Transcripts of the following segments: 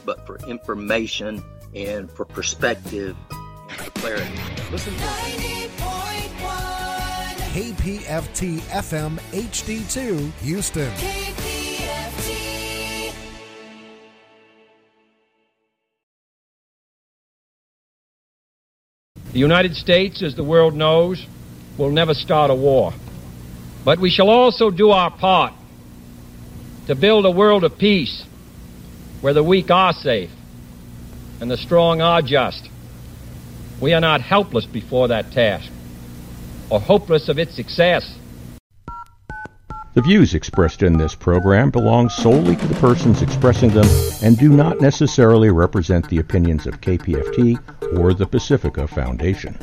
but for information and for perspective and for clarity. Listen for KPFT FM HD2 Houston. KPFT. The United States, as the world knows, will never start a war. But we shall also do our part to build a world of peace where the weak are safe and the strong are just. We are not helpless before that task or hopeless of its success. The views expressed in this program belong solely to the persons expressing them and do not necessarily represent the opinions of KPFT or the Pacifica Foundation.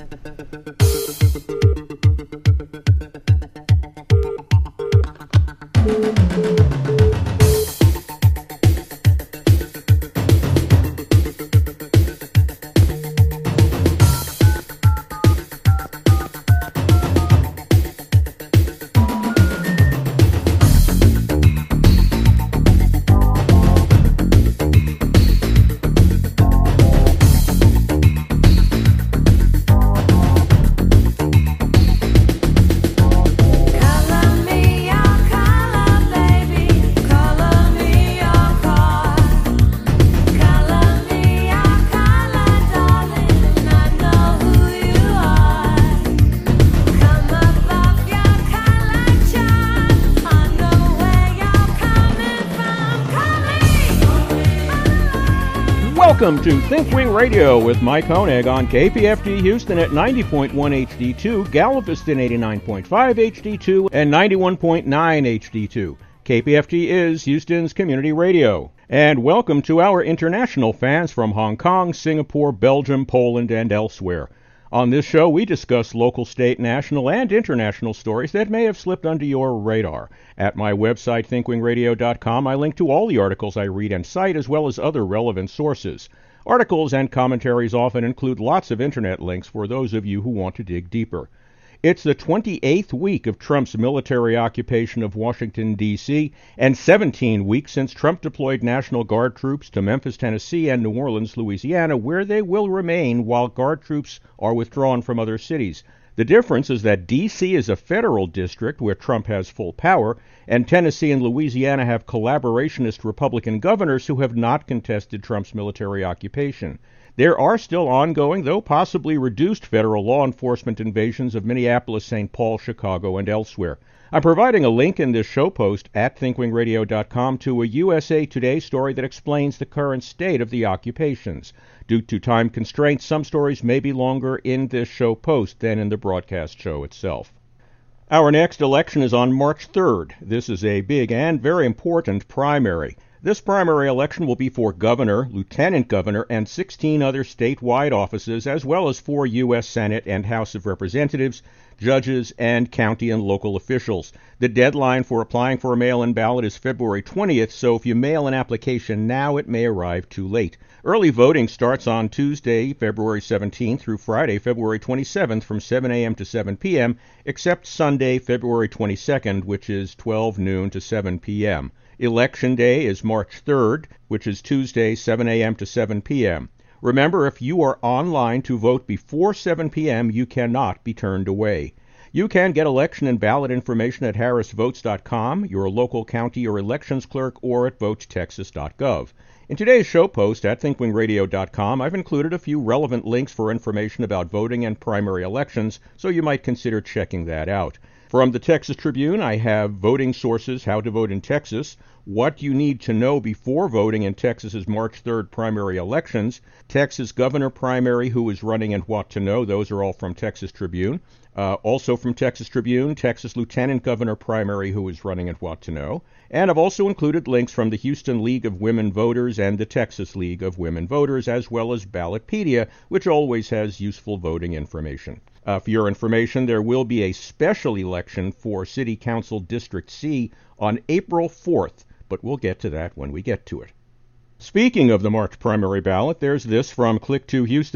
Welcome to ThinkWing Radio with Mike Honig on KPFT Houston at 90.1 HD2, Galveston 89.5 HD2, and 91.9 HD2. KPFT is Houston's community radio. And welcome to our international fans from Hong Kong, Singapore, Belgium, Poland, and elsewhere. On this show, we discuss local, state, national, and international stories that may have slipped under your radar. At my website, thinkwingradio.com, I link to all the articles I read and cite, as well as other relevant sources. Articles and commentaries often include lots of internet links for those of you who want to dig deeper. It's the 28th week of Trump's military occupation of Washington, D.C., and 17 weeks since Trump deployed National Guard troops to Memphis, Tennessee, and New Orleans, Louisiana, where they will remain while Guard troops are withdrawn from other cities. The difference is that D.C. is a federal district where Trump has full power, and Tennessee and Louisiana have collaborationist Republican governors who have not contested Trump's military occupation. There are still ongoing, though possibly reduced, federal law enforcement invasions of Minneapolis, St. Paul, Chicago, and elsewhere. I'm providing a link in this show post at thinkwingradio.com to a USA Today story that explains the current state of the occupations. Due to time constraints, some stories may be longer in this show post than in the broadcast show itself. Our next election is on March 3rd. This is a big and very important primary. This primary election will be for governor, lieutenant governor, and 16 other statewide offices, as well as 4 U.S. Senate and House of Representatives, judges, and county and local officials. The deadline for applying for a mail-in ballot is February 20th, so if you mail an application now, it may arrive too late. Early voting starts on Tuesday, February 17th through Friday, February 27th from 7 a.m. to 7 p.m., except Sunday, February 22nd, which is 12 noon to 7 p.m. Election Day is March 3rd, which is Tuesday, 7 a.m. to 7 p.m. Remember, if you are online to vote before 7 p.m., you cannot be turned away. You can get election and ballot information at harrisvotes.com, your local county or elections clerk, or at votestexas.gov. In today's show post at thinkwingradio.com, I've included a few relevant links for information about voting and primary elections, so you might consider checking that out. From the Texas Tribune, I have voting sources, how to vote in Texas, what you need to know before voting in Texas's March 3rd primary elections, Texas governor primary, who is running and what to know. Those are all from Texas Tribune. Also from Texas Tribune, Texas lieutenant governor primary, who is running and what to know. And I've also included links from the Houston League of Women Voters and the Texas League of Women Voters, as well as Ballotpedia, which always has useful voting information. For your information, there will be a special election for City Council District C on April 4th, but we'll get to that when we get to it. Speaking of the March primary ballot, there's this from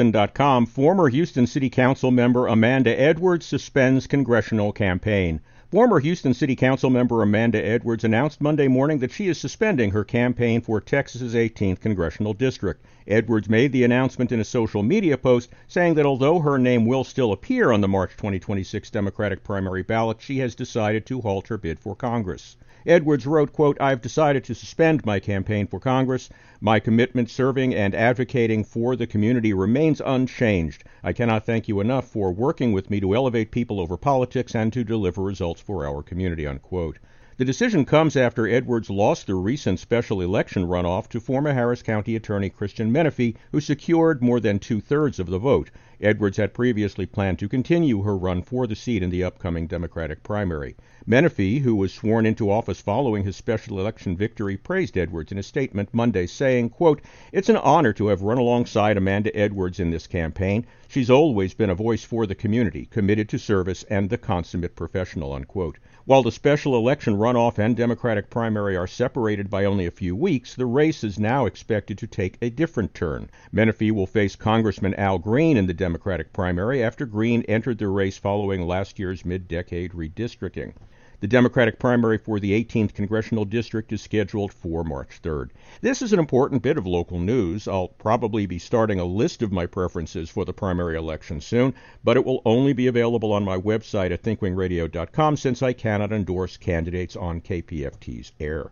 click2houston.com. Former Houston City Council member Amanda Edwards suspends congressional campaign. Former Houston City Council member Amanda Edwards announced Monday morning that she is suspending her campaign for Texas's 18th Congressional District. Edwards made the announcement in a social media post, saying that although her name will still appear on the March 2026 Democratic primary ballot, she has decided to halt her bid for Congress. Edwards wrote, quote, "I've decided to suspend my campaign for Congress. My commitment serving and advocating for the community remains unchanged. I cannot thank you enough for working with me to elevate people over politics and to deliver results for our community," unquote. The decision comes after Edwards lost the recent special election runoff to former Harris County Attorney Christian Menefee, who secured more than two-thirds of the vote. Edwards had previously planned to continue her run for the seat in the upcoming Democratic primary. Menefee, who was sworn into office following his special election victory, praised Edwards in a statement Monday, saying, quote, "It's an honor to have run alongside Amanda Edwards in this campaign. She's always been a voice for the community, committed to service, and the consummate professional," unquote. While the special election runoff and Democratic primary are separated by only a few weeks, the race is now expected to take a different turn. Menefee will face Congressman Al Green in the Democratic primary after Green entered the race following last year's mid-decade redistricting. The Democratic primary for the 18th Congressional District is scheduled for March 3rd. This is an important bit of local news. I'll probably be starting a list of my preferences for the primary election soon, but it will only be available on my website at thinkwingradio.com since I cannot endorse candidates on KPFT's air.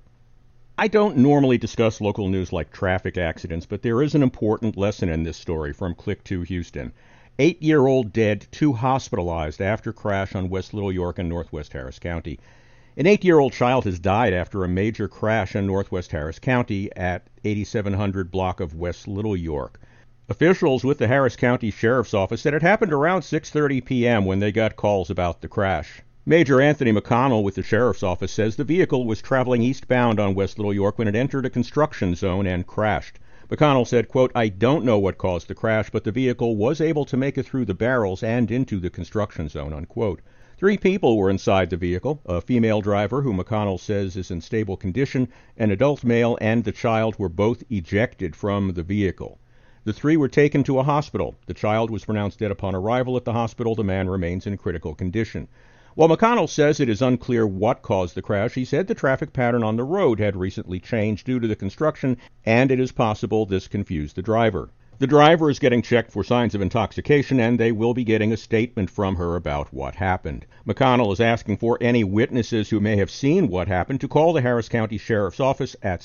I don't normally discuss local news like traffic accidents, but there is an important lesson in this story from Click 2 Houston. 8-year-old dead, 2 hospitalized after crash on West Little York in Northwest Harris County. An 8-year-old child has died after a major crash in Northwest Harris County at 8700 block of West Little York. Officials with the Harris County Sheriff's Office said it happened around 6:30 p.m. when they got calls about the crash. Major Anthony McConnell with the Sheriff's Office says the vehicle was traveling eastbound on West Little York when it entered a construction zone and crashed. McConnell said, quote, "I don't know what caused the crash, but the vehicle was able to make it through the barrels and into the construction zone," unquote. 3 people were inside the vehicle, a female driver who McConnell says is in stable condition, an adult male, and the child were both ejected from the vehicle. The 3 were taken to a hospital. The child was pronounced dead upon arrival at the hospital. The man remains in critical condition. While McConnell says it is unclear what caused the crash, he said the traffic pattern on the road had recently changed due to the construction, and it is possible this confused the driver. The driver is getting checked for signs of intoxication, and they will be getting a statement from her about what happened. McConnell is asking for any witnesses who may have seen what happened to call the Harris County Sheriff's Office at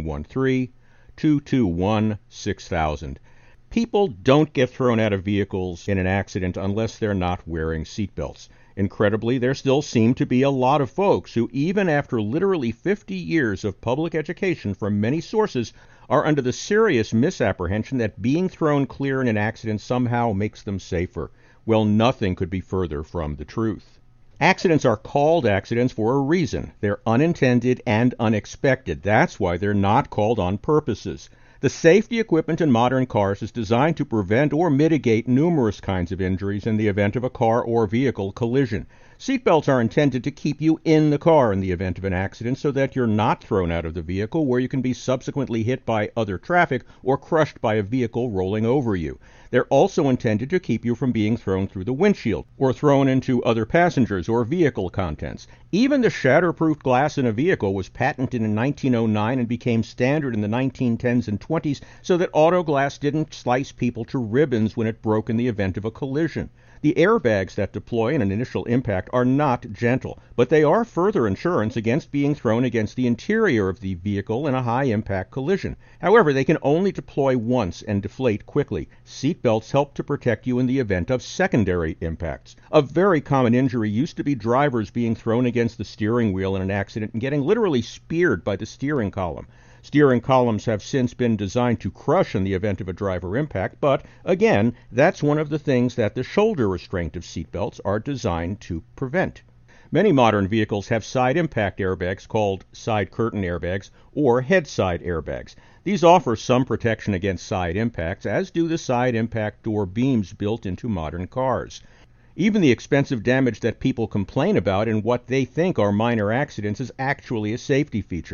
713-221-6000. People don't get thrown out of vehicles in an accident unless they're not wearing seatbelts. Incredibly, there still seem to be a lot of folks who, even after literally 50 years of public education from many sources, are under the serious misapprehension that being thrown clear in an accident somehow makes them safer. Well, nothing could be further from the truth. Accidents are called accidents for a reason. They're unintended and unexpected. That's why they're not called on purposes. The safety equipment in modern cars is designed to prevent or mitigate numerous kinds of injuries in the event of a car or vehicle collision. Seatbelts are intended to keep you in the car in the event of an accident so that you're not thrown out of the vehicle where you can be subsequently hit by other traffic or crushed by a vehicle rolling over you. They're also intended to keep you from being thrown through the windshield or thrown into other passengers or vehicle contents. Even the shatterproof glass in a vehicle was patented in 1909 and became standard in the 1910s and 20s so that auto glass didn't slice people to ribbons when it broke in the event of a collision. The airbags that deploy in an initial impact are not gentle, but they are further insurance against being thrown against the interior of the vehicle in a high-impact collision. However, they can only deploy once and deflate quickly. Seatbelts help to protect you in the event of secondary impacts. A very common injury used to be drivers being thrown against the steering wheel in an accident and getting literally speared by the steering column. Steering columns have since been designed to crush in the event of a driver impact, but, again, that's one of the things that the shoulder restraint of seatbelts are designed to prevent. Many modern vehicles have side impact airbags called side curtain airbags or head side airbags. These offer some protection against side impacts, as do the side impact door beams built into modern cars. Even the expensive damage that people complain about in what they think are minor accidents is actually a safety feature.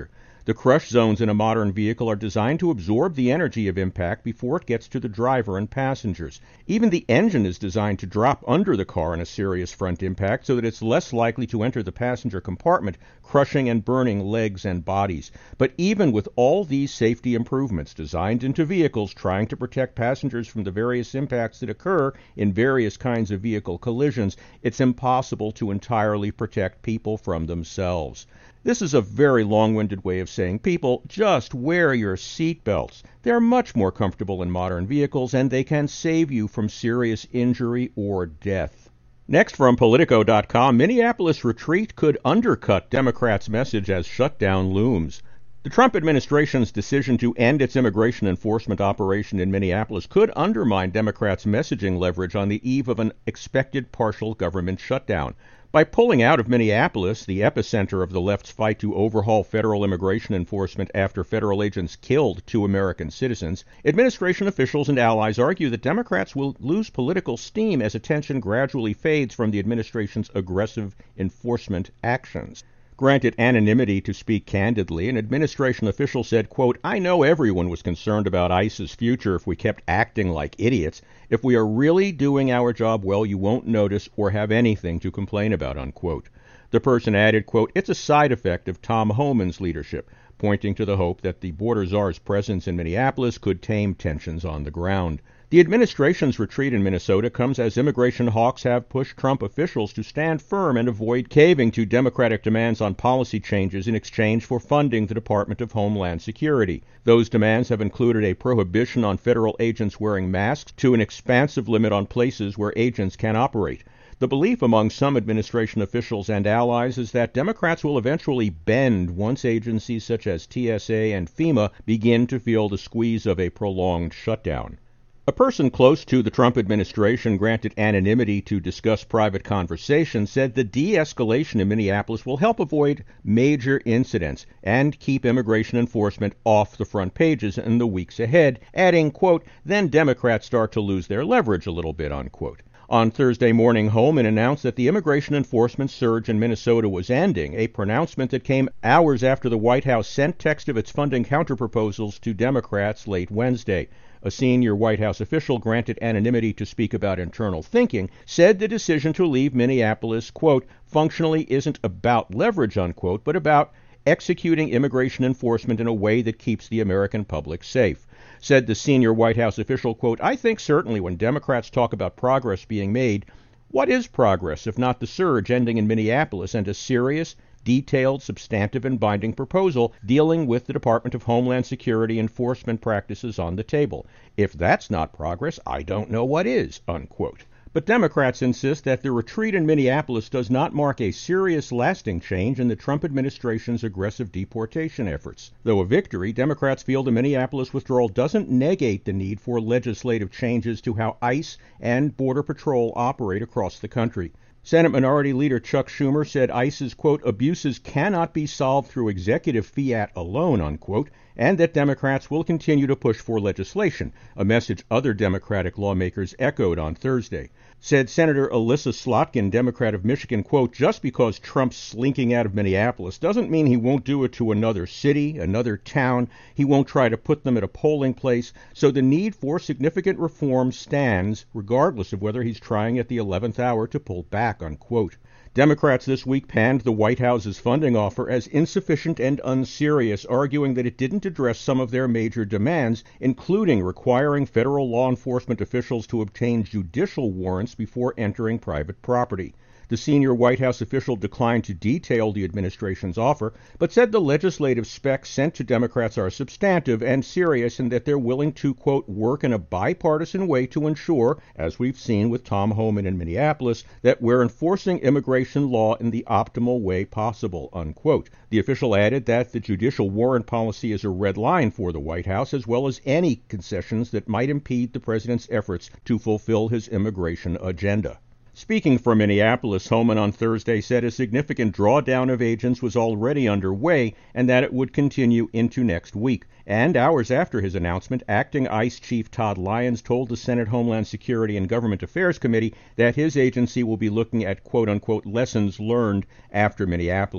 The crush zones in a modern vehicle are designed to absorb the energy of impact before it gets to the driver and passengers. Even the engine is designed to drop under the car in a serious front impact so that it's less likely to enter the passenger compartment, crushing and burning legs and bodies. But even with all these safety improvements designed into vehicles trying to protect passengers from the various impacts that occur in various kinds of vehicle collisions, it's impossible to entirely protect people from themselves. This is a very long-winded way of saying, people, just wear your seatbelts. They're much more comfortable in modern vehicles, and they can save you from serious injury or death. Next from Politico.com, Minneapolis retreat could undercut Democrats' message as shutdown looms. The Trump administration's decision to end its immigration enforcement operation in Minneapolis could undermine Democrats' messaging leverage on the eve of an expected partial government shutdown. By pulling out of Minneapolis, the epicenter of the left's fight to overhaul federal immigration enforcement after federal agents killed 2 American citizens, administration officials and allies argue that Democrats will lose political steam as attention gradually fades from the administration's aggressive enforcement actions. Granted anonymity to speak candidly, an administration official said, quote, "I know everyone was concerned about ICE's future if we kept acting like idiots. If we are really doing our job well, you won't notice or have anything to complain about," unquote. The person added, quote, "It's a side effect of Tom Homan's leadership," pointing to the hope that the border czar's presence in Minneapolis could tame tensions on the ground. The administration's retreat in Minnesota comes as immigration hawks have pushed Trump officials to stand firm and avoid caving to Democratic demands on policy changes in exchange for funding the Department of Homeland Security. Those demands have included a prohibition on federal agents wearing masks to an expansive limit on places where agents can operate. The belief among some administration officials and allies is that Democrats will eventually bend once agencies such as TSA and FEMA begin to feel the squeeze of a prolonged shutdown. A person close to the Trump administration, granted anonymity to discuss private conversations, said the de-escalation in Minneapolis will help avoid major incidents and keep immigration enforcement off the front pages in the weeks ahead, adding, quote, "Then Democrats start to lose their leverage a little bit," unquote. On Thursday morning, Homan announced that the immigration enforcement surge in Minnesota was ending, a pronouncement that came hours after the White House sent text of its funding counterproposals to Democrats late Wednesday. A senior White House official, granted anonymity to speak about internal thinking, said the decision to leave Minneapolis, quote, "functionally isn't about leverage," unquote, but about executing immigration enforcement in a way that keeps the American public safe. Said the senior White House official, quote, "I think certainly when Democrats talk about progress being made, what is progress if not the surge ending in Minneapolis and a serious, detailed, substantive, and binding proposal dealing with the Department of Homeland Security enforcement practices on the table? If that's not progress, I don't know what is," unquote. But Democrats insist that the retreat in Minneapolis does not mark a serious, lasting change in the Trump administration's aggressive deportation efforts. Though a victory, Democrats feel the Minneapolis withdrawal doesn't negate the need for legislative changes to how ICE and Border Patrol operate across the country. Senate Minority Leader Chuck Schumer said ICE's, quote, "abuses cannot be solved through executive fiat alone," unquote, and that Democrats will continue to push for legislation, a message other Democratic lawmakers echoed on Thursday. Said Senator Alyssa Slotkin, Democrat of Michigan, quote, "just because Trump's slinking out of Minneapolis doesn't mean he won't do it to another city, another town. He won't try to put them at a polling place. So the need for significant reform stands, regardless of whether he's trying at the 11th hour to pull back," unquote. Democrats this week panned the White House's funding offer as insufficient and unserious, arguing that it didn't address some of their major demands, including requiring federal law enforcement officials to obtain judicial warrants before entering private property. The senior White House official declined to detail the administration's offer, but said the legislative specs sent to Democrats are substantive and serious and that they're willing to, quote, "work in a bipartisan way to ensure, as we've seen with Tom Homan in Minneapolis, that we're enforcing immigration law in the optimal way possible," unquote. The official added that the judicial warrant policy is a red line for the White House, as well as any concessions that might impede the president's efforts to fulfill his immigration agenda. Speaking from Minneapolis, Homan on Thursday said a significant drawdown of agents was already underway and that it would continue into next week. And hours after his announcement, acting ICE Chief Todd Lyons told the Senate Homeland Security and Government Affairs Committee that his agency will be looking at quote-unquote lessons learned after Minneapolis.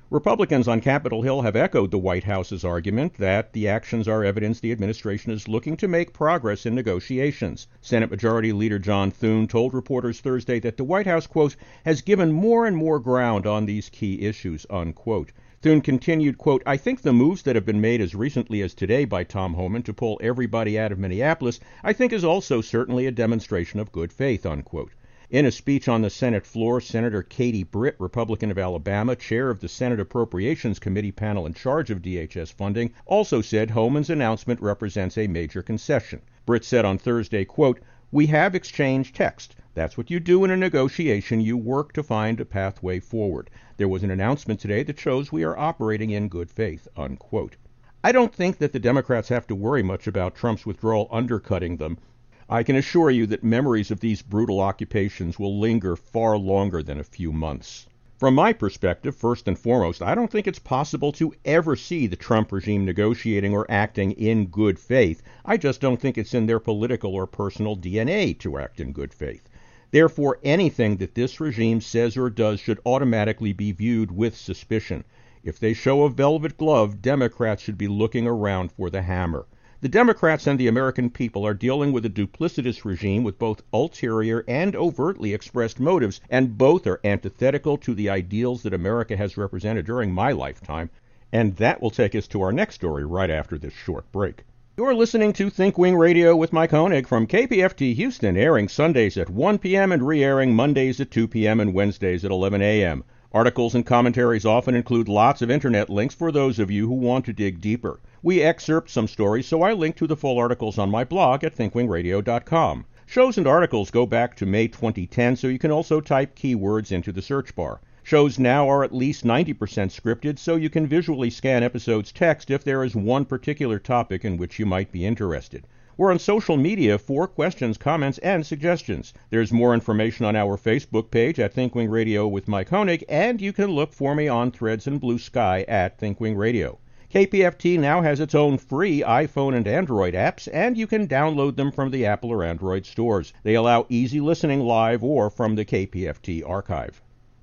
Republicans on Capitol Hill have echoed the White House's argument that the actions are evidence the administration is looking to make progress in negotiations. Senate Majority Leader John Thune told reporters Thursday that the White House, quote, has given more and more ground on these key issues, unquote. Thune continued, quote, I think the moves that have been made as recently as today by Tom Homan to pull everybody out of Minneapolis, I think is also certainly a demonstration of good faith, unquote. In a speech on the Senate floor, Senator Katie Britt, Republican of Alabama, chair of the Senate Appropriations Committee panel in charge of DHS funding, also said Homan's announcement represents a major concession. Britt said on Thursday, quote, we have exchanged text. That's what you do in a negotiation. You work to find a pathway forward. There was an announcement today that shows we are operating in good faith, unquote. I don't think that the Democrats have to worry much about Trump's withdrawal undercutting them. I can assure you that memories of these brutal occupations will linger far longer than a few months. From my perspective, first and foremost, I don't think it's possible to ever see the Trump regime negotiating or acting in good faith. I just don't think it's in their political or personal DNA to act in good faith. Therefore, anything that this regime says or does should automatically be viewed with suspicion. If they show a velvet glove, Democrats should be looking around for the hammer. The Democrats and the American people are dealing with a duplicitous regime with both ulterior and overtly expressed motives, and both are antithetical to the ideals that America has represented during my lifetime. And that will take us to our next story right after this short break. You're listening to Think Wing Radio with Mike Honig from KPFT Houston, airing Sundays at 1 p.m. and re-airing Mondays at 2 p.m. and Wednesdays at 11 a.m. Articles and commentaries often include lots of internet links for those of you who want to dig deeper. We excerpt some stories, so I link to the full articles on my blog at thinkwingradio.com. Shows and articles go back to May 2010, so you can also type keywords into the search bar. Shows now are at least 90% scripted, so you can visually scan episodes' text if there is one particular topic in which you might be interested. We're on social media for questions, comments, and suggestions. There's more information on our Facebook page at Thinkwing Radio with Mike Honig, and you can look for me on Threads and Blue Sky at Thinkwing Radio. KPFT now has its own free iPhone and Android apps, and you can download them from the Apple or Android stores. They allow easy listening live or from the KPFT archive.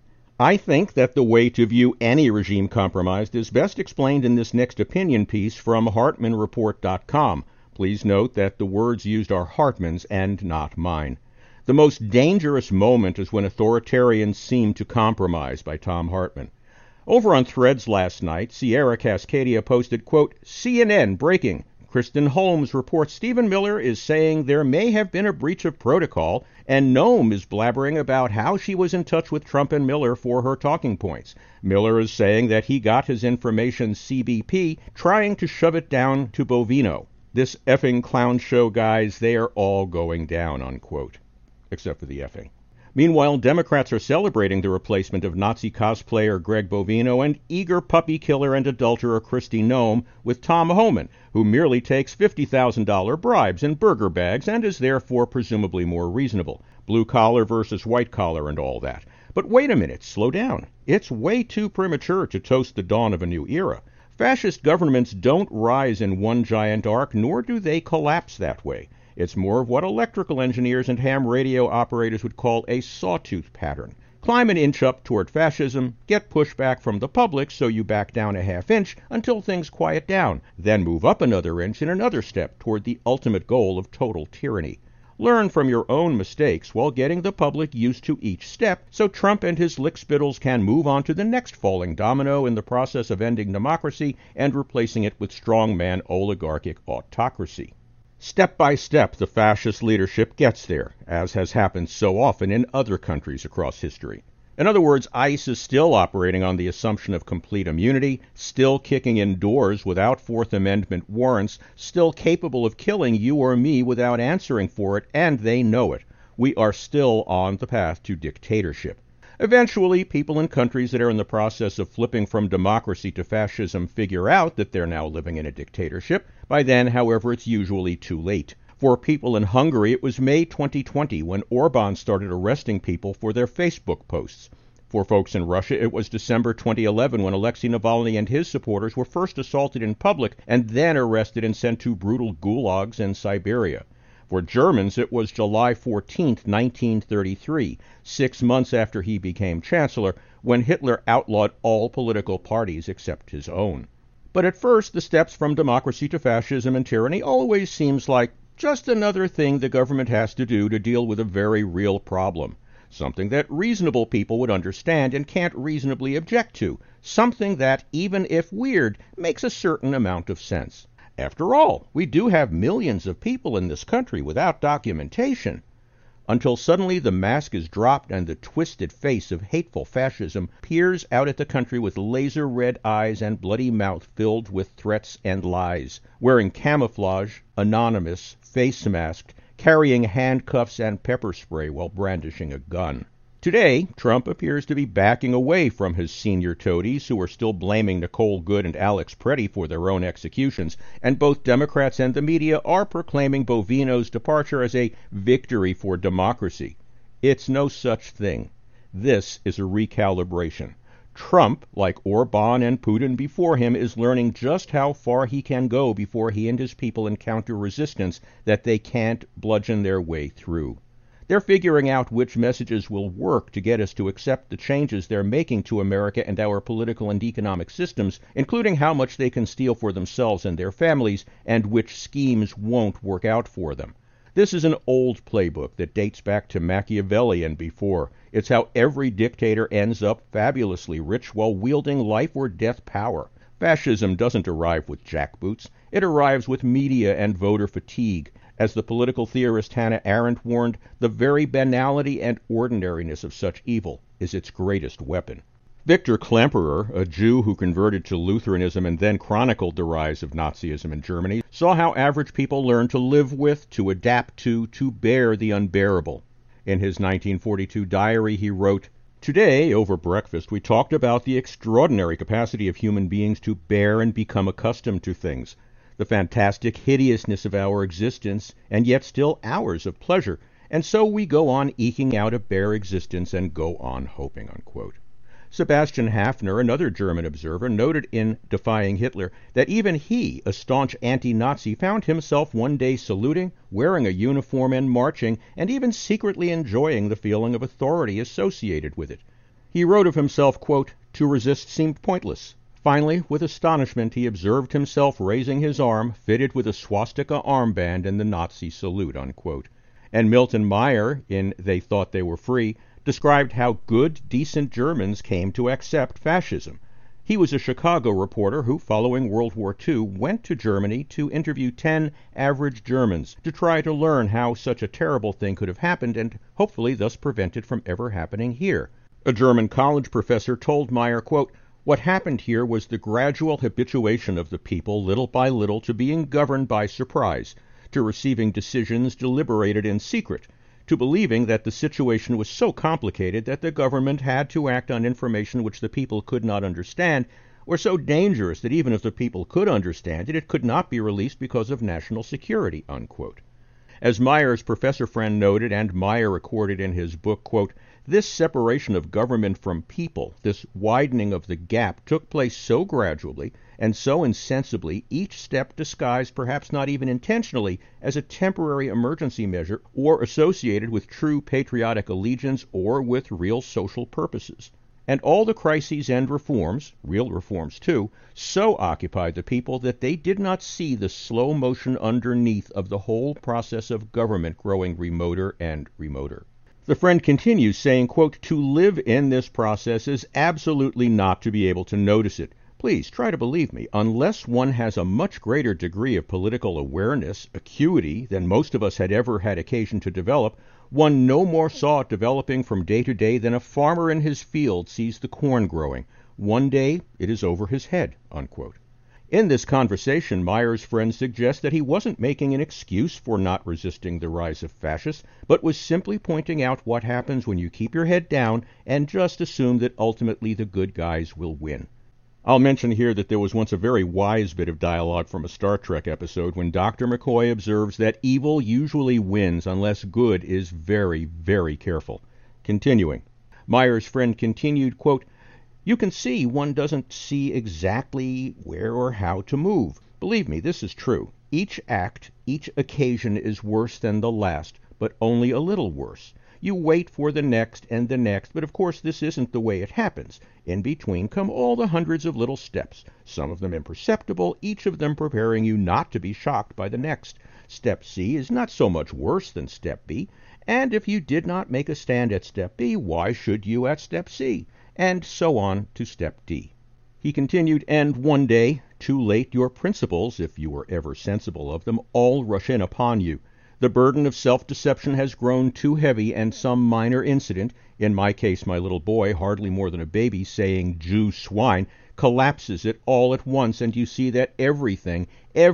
I think that the way to view any regime compromised is best explained in this next opinion piece from HartmanReport.com. Please note that the words used are Hartman's and not mine. The most dangerous moment is when authoritarians seem to compromise, by Tom Hartman. Over on Threads last night, Sierra Cascadia posted, quote, CNN breaking. Kristen Holmes reports Stephen Miller is saying there may have been a breach of protocol, and Noam is blabbering about how she was in touch with Trump and Miller for her talking points. Miller is saying that he got his information CBP, trying to shove it down to Bovino. This effing clown show, guys, they are all going down, unquote. Except for the effing. Meanwhile, Democrats are celebrating the replacement of Nazi cosplayer Greg Bovino and eager puppy killer and adulterer Kristi Noem with Tom Homan, who merely takes $50,000 bribes in burger bags and is therefore presumably more reasonable. Blue collar versus white collar and all that. But wait a minute, slow down. It's way too premature to toast the dawn of a new era. Fascist governments don't rise in one giant arc, nor do they collapse that way. It's more of what electrical engineers and ham radio operators would call a sawtooth pattern. Climb an inch up toward fascism, get pushback from the public so you back down a half inch until things quiet down, then move up another inch in another step toward the ultimate goal of total tyranny. Learn from your own mistakes while getting the public used to each step so Trump and his lickspittles can move on to the next falling domino in the process of ending democracy and replacing it with strongman oligarchic autocracy. Step by step, the fascist leadership gets there, as has happened so often in other countries across history. In other words, ICE is still operating on the assumption of complete immunity, still kicking in doors without Fourth Amendment warrants, still capable of killing you or me without answering for it, and they know it. We are still on the path to dictatorship. Eventually, people in countries that are in the process of flipping from democracy to fascism figure out that they're now living in a dictatorship. By then, however, it's usually too late. For people in Hungary, it was May 2020 when Orban started arresting people for their Facebook posts. For folks in Russia, it was December 2011 when Alexei Navalny and his supporters were first assaulted in public and then arrested and sent to brutal gulags in Siberia. For Germans, it was July 14, 1933, 6 months after he became Chancellor, when Hitler outlawed all political parties except his own. But at first, the steps from democracy to fascism and tyranny always seems like just another thing the government has to do to deal with a very real problem. Something that reasonable people would understand and can't reasonably object to. Something that, even if weird, makes a certain amount of sense. After all, we do have millions of people in this country without documentation. Until suddenly the mask is dropped and the twisted face of hateful fascism peers out at the country with laser-red eyes and bloody mouth filled with threats and lies, wearing camouflage, anonymous, face-masked, carrying handcuffs and pepper spray while brandishing a gun. Today, Trump appears to be backing away from his senior toadies who are still blaming Nicole Good and Alex Preddy for their own executions, and both Democrats and the media are proclaiming Bovino's departure as a victory for democracy. It's no such thing. This is a recalibration. Trump, like Orban and Putin before him, is learning just how far he can go before he and his people encounter resistance that they can't bludgeon their way through. They're figuring out which messages will work to get us to accept the changes they're making to America and our political and economic systems, including how much they can steal for themselves and their families, and which schemes won't work out for them. This is an old playbook that dates back to Machiavelli and before. It's how every dictator ends up fabulously rich while wielding life or death power. Fascism doesn't arrive with jackboots. It arrives with media and voter fatigue. As the political theorist Hannah Arendt warned, the very banality and ordinariness of such evil is its greatest weapon. Victor Klemperer, a Jew who converted to Lutheranism and then chronicled the rise of Nazism in Germany, saw how average people learn to live with, to adapt to bear the unbearable. In his 1942 diary, he wrote, "Today, over breakfast, we talked about the extraordinary capacity of human beings to bear and become accustomed to things, the fantastic hideousness of our existence, and yet still hours of pleasure, and so we go on eking out a bare existence and go on hoping," unquote. Sebastian Hafner, another German observer, noted in Defying Hitler that even he, a staunch anti-Nazi, found himself one day saluting, wearing a uniform and marching, and even secretly enjoying the feeling of authority associated with it. He wrote of himself, quote, "To resist seemed pointless. Finally, with astonishment, he observed himself raising his arm, fitted with a swastika armband and the Nazi salute," unquote. And Milton Meyer, in They Thought They Were Free, described how good, decent Germans came to accept fascism. He was a Chicago reporter who, following World War II, went to Germany to interview 10 average Germans to try to learn how such a terrible thing could have happened and hopefully thus prevent it from ever happening here. A German college professor told Meyer, quote, "What happened here was the gradual habituation of the people, little by little, to being governed by surprise, to receiving decisions deliberated in secret, to believing that the situation was so complicated that the government had to act on information which the people could not understand, or so dangerous that even if the people could understand it, it could not be released because of national security," unquote. As Meyer's professor friend noted, and Meyer recorded in his book, quote, "This separation of government from people, this widening of the gap, took place so gradually and so insensibly, each step disguised, perhaps not even intentionally, as a temporary emergency measure or associated with true patriotic allegiance or with real social purposes. And all the crises and reforms, real reforms too, so occupied the people that they did not see the slow motion underneath of the whole process of government growing remoter and remoter." The friend continues saying, quote, "To live in this process is absolutely not to be able to notice it. Please try to believe me, unless one has a much greater degree of political awareness, acuity, than most of us had ever had occasion to develop, one no more saw it developing from day to day than a farmer in his field sees the corn growing. One day it is over his head," unquote. In this conversation, Meyer's friend suggests that he wasn't making an excuse for not resisting the rise of fascists, but was simply pointing out what happens when you keep your head down and just assume that ultimately the good guys will win. I'll mention here that there was once a very wise bit of dialogue from a Star Trek episode when Dr. McCoy observes that evil usually wins unless good is very, very careful. Continuing, Meyer's friend continued, quote, "You can see one doesn't see exactly where or how to move. Believe me, this is true. Each act, each occasion is worse than the last, but only a little worse. You wait for the next and the next, but of course this isn't the way it happens. In between come all the hundreds of little steps, some of them imperceptible, each of them preparing you not to be shocked by the next. Step C is not so much worse than Step B, and if you did not make a stand at Step B, why should you at Step C? And so on to Step D. He continued, and one day, too late, your principles, if you were ever sensible of them, all rush in upon you. The burden of self-deception has grown too heavy, and some minor incident, in my case my little boy, hardly more than a baby, saying Jew swine, collapses it all at once, and you see that everything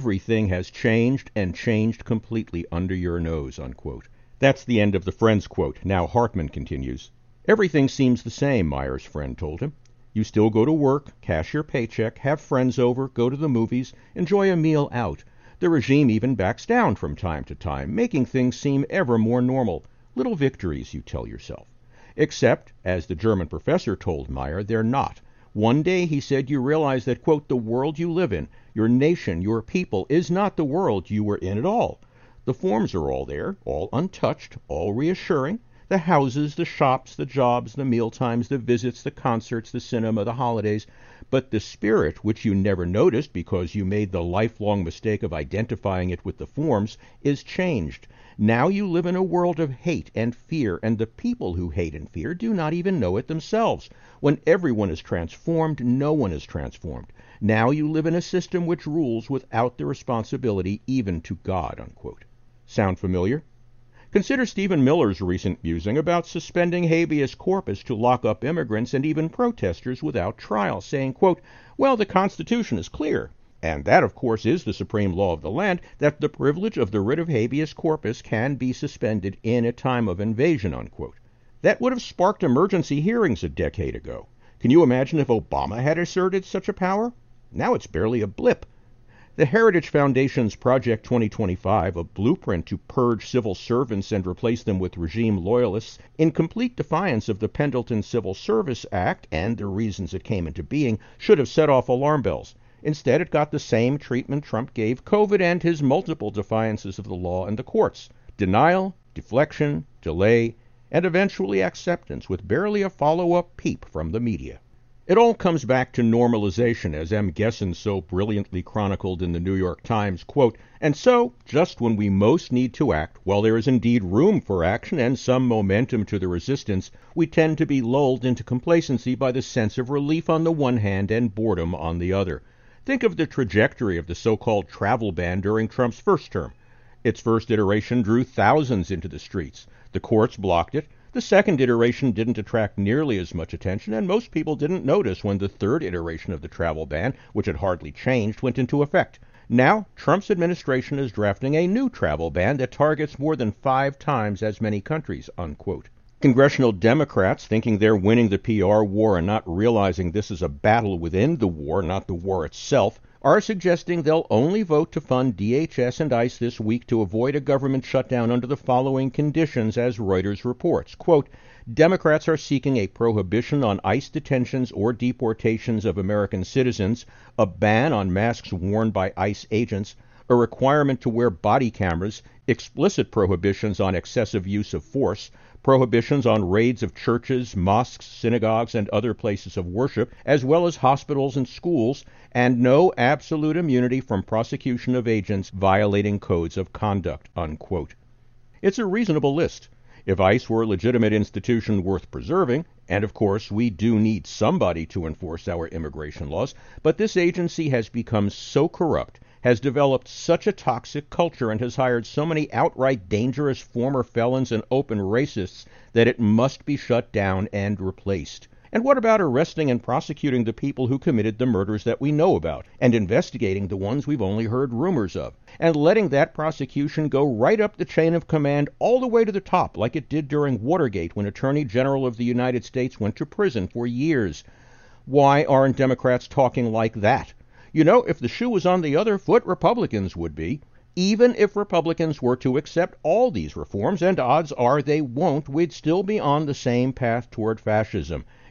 has changed, and changed completely under your nose, unquote. That's the end of the friend's quote. Now Hartman continues. Everything seems the same, Meyer's friend told him. You still go to work, cash your paycheck, have friends over, go to the movies, enjoy a meal out. The regime even backs down from time to time, making things seem ever more normal. Little victories, you tell yourself. Except, as the German professor told Meyer, they're not. One day, he said, you realize that, quote, the world you live in, your nation, your people, is not the world you were in at all. The forms are all there, all untouched, all reassuring. The houses, the shops, the jobs, the mealtimes, the visits, the concerts, the cinema, the holidays. But the spirit, which you never noticed because you made the lifelong mistake of identifying it with the forms, is changed. Now you live in a world of hate and fear, and the people who hate and fear do not even know it themselves. When everyone is transformed, no one is transformed. Now you live in a system which rules without the responsibility even to God, unquote. Sound familiar? Consider Stephen Miller's recent musing about suspending habeas corpus to lock up immigrants and even protesters without trial, saying, quote, well, the Constitution is clear, and that, of course, is the supreme law of the land, that the privilege of the writ of habeas corpus can be suspended in a time of invasion, unquote. That would have sparked emergency hearings a decade ago. Can you imagine if Obama had asserted such a power? Now it's barely a blip. The Heritage Foundation's Project 2025, a blueprint to purge civil servants and replace them with regime loyalists, in complete defiance of the Pendleton Civil Service Act and the reasons it came into being, should have set off alarm bells. Instead, it got the same treatment Trump gave COVID and his multiple defiances of the law and the courts. Denial, deflection, delay, and eventually acceptance with barely a follow-up peep from the media. It all comes back to normalization, as M. Gessen so brilliantly chronicled in the New York Times, quote, and so, just when we most need to act, while there is indeed room for action and some momentum to the resistance, we tend to be lulled into complacency by the sense of relief on the one hand and boredom on the other. Think of the trajectory of the so-called travel ban during Trump's first term. Its first iteration drew thousands into the streets. The courts blocked it. The second iteration didn't attract nearly as much attention, and most people didn't notice when the third iteration of the travel ban, which had hardly changed, went into effect. Now, Trump's administration is drafting a new travel ban that targets more than 5 times as many countries, unquote. Congressional Democrats, thinking they're winning the PR war and not realizing this is a battle within the war, not the war itself, are suggesting they'll only vote to fund DHS and ICE this week to avoid a government shutdown under the following conditions, as Reuters reports. Quote, Democrats are seeking a prohibition on ICE detentions or deportations of American citizens, a ban on masks worn by ICE agents, a requirement to wear body cameras, explicit prohibitions on excessive use of force, prohibitions on raids of churches, mosques, synagogues, and other places of worship, as well as hospitals and schools, and no absolute immunity from prosecution of agents violating codes of conduct, unquote. It's a reasonable list. If ICE were a legitimate institution worth preserving, and of course we do need somebody to enforce our immigration laws, but this agency has become so corrupt, has developed such a toxic culture, and has hired so many outright dangerous former felons and open racists that it must be shut down and replaced. And what about arresting and prosecuting the people who committed the murders that we know about, and investigating the ones we've only heard rumors of, and letting that prosecution go right up the chain of command all the way to the top, like it did during Watergate when Attorney General of the United States went to prison for years? Why aren't Democrats talking like that? You know, if the shoe was on the other foot, Republicans would be. Even if Republicans were to accept all these reforms, and odds are they won't, we'd still be on the same path toward fascism.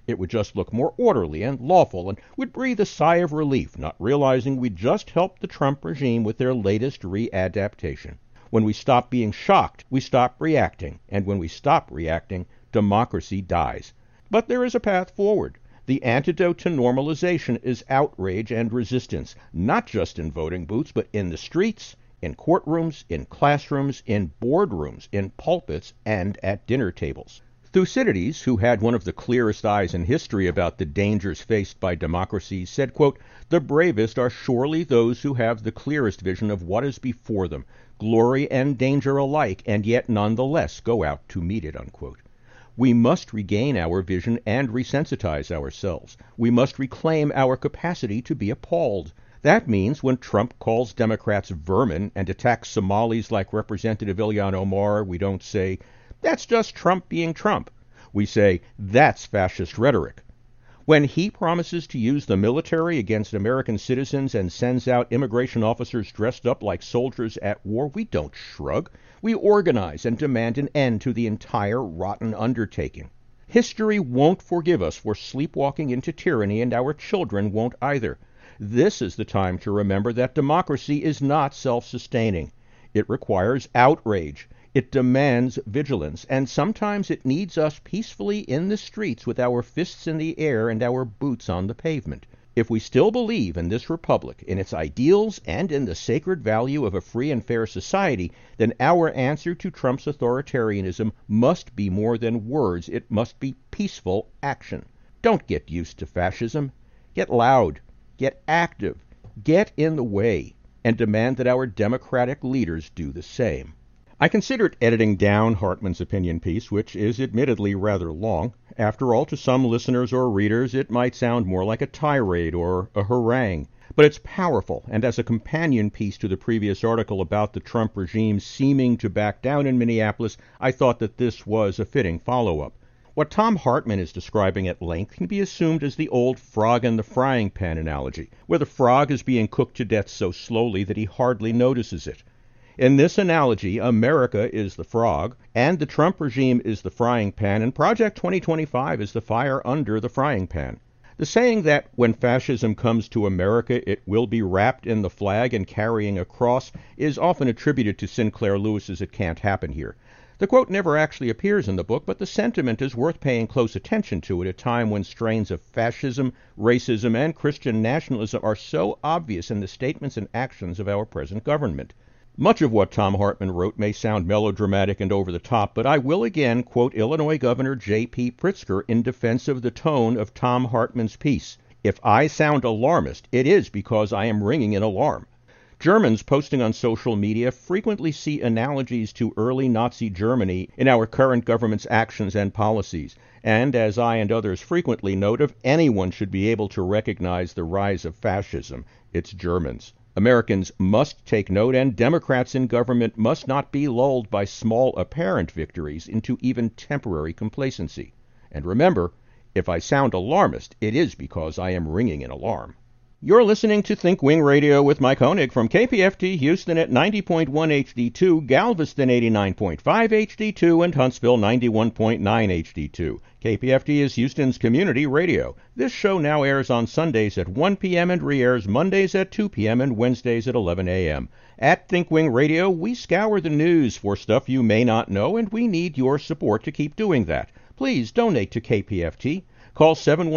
It would just look more orderly and lawful, and would breathe a sigh of relief, not realizing we'd just helped the Trump regime with their latest readaptation. When we stop being shocked, we stop reacting, and when we stop reacting, democracy dies. But there is a path forward. The antidote to normalization is outrage and resistance, not just in voting booths, but in the streets, in courtrooms, in classrooms, in boardrooms, in pulpits, and at dinner tables. Thucydides, who had one of the clearest eyes in history about the dangers faced by democracies, said, quote, "The bravest are surely those who have the clearest vision of what is before them, glory and danger alike, and yet none the less go out to meet it," unquote. We must regain our vision and resensitize ourselves. We must reclaim our capacity to be appalled. That means when Trump calls Democrats vermin and attacks Somalis like Representative Ilhan Omar, we don't say, "That's just Trump being Trump." We say, "That's fascist rhetoric." When he promises to use the military against American citizens and sends out immigration officers dressed up like soldiers at war, we don't shrug. We organize and demand an end to the entire rotten undertaking. History won't forgive us for sleepwalking into tyranny, and our children won't either. This is the time to remember that democracy is not self-sustaining. It requires outrage. It demands vigilance, and sometimes it needs us peacefully in the streets with our fists in the air and our boots on the pavement. If we still believe in this republic, in its ideals, and in the sacred value of a free and fair society, then our answer to Trump's authoritarianism must be more than words. It must be peaceful action. Don't get used to fascism. Get loud. Get active. Get in the way. And demand that our democratic leaders do the same. I considered editing down Hartman's opinion piece, which is admittedly rather long. After all, to some listeners or readers, it might sound more like a tirade or a harangue. But it's powerful, and as a companion piece to the previous article about the Trump regime seeming to back down in Minneapolis, I thought that this was a fitting follow-up. What Thom Hartmann is describing at length can be assumed as the old frog in the frying pan analogy, where the frog is being cooked to death so slowly that he hardly notices it. In this analogy, America is the frog, and the Trump regime is the frying pan, and Project 2025 is the fire under the frying pan. The saying that when fascism comes to America, it will be wrapped in the flag and carrying a cross is often attributed to Sinclair Lewis's It Can't Happen Here. The quote never actually appears in the book, but the sentiment is worth paying close attention to at a time when strains of fascism, racism, and Christian nationalism are so obvious in the statements and actions of our present government. Much of what Thom Hartmann wrote may sound melodramatic and over the top, but I will again quote Illinois Governor J.P. Pritzker in defense of the tone of Thom Hartmann's piece. "If I sound alarmist, it is because I am ringing an alarm." Germans posting on social media frequently see analogies to early Nazi Germany in our current government's actions and policies. And as I and others frequently note, if anyone should be able to recognize the rise of fascism, it's Germans. Americans must take note, and Democrats in government must not be lulled by small apparent victories into even temporary complacency. And remember, if I sound alarmist, it is because I am ringing an alarm. You're listening to Think Wing Radio with Mike Honig from KPFT Houston at 90.1 HD2, Galveston 89.5 HD2, and Huntsville 91.9 HD2. KPFT is Houston's community radio. This show now airs on Sundays at 1 p.m. and re-airs Mondays at 2 p.m. and Wednesdays at 11 a.m. At Think Wing Radio, we scour the news for stuff you may not know, and we need your support to keep doing that. Please donate to KPFT. Call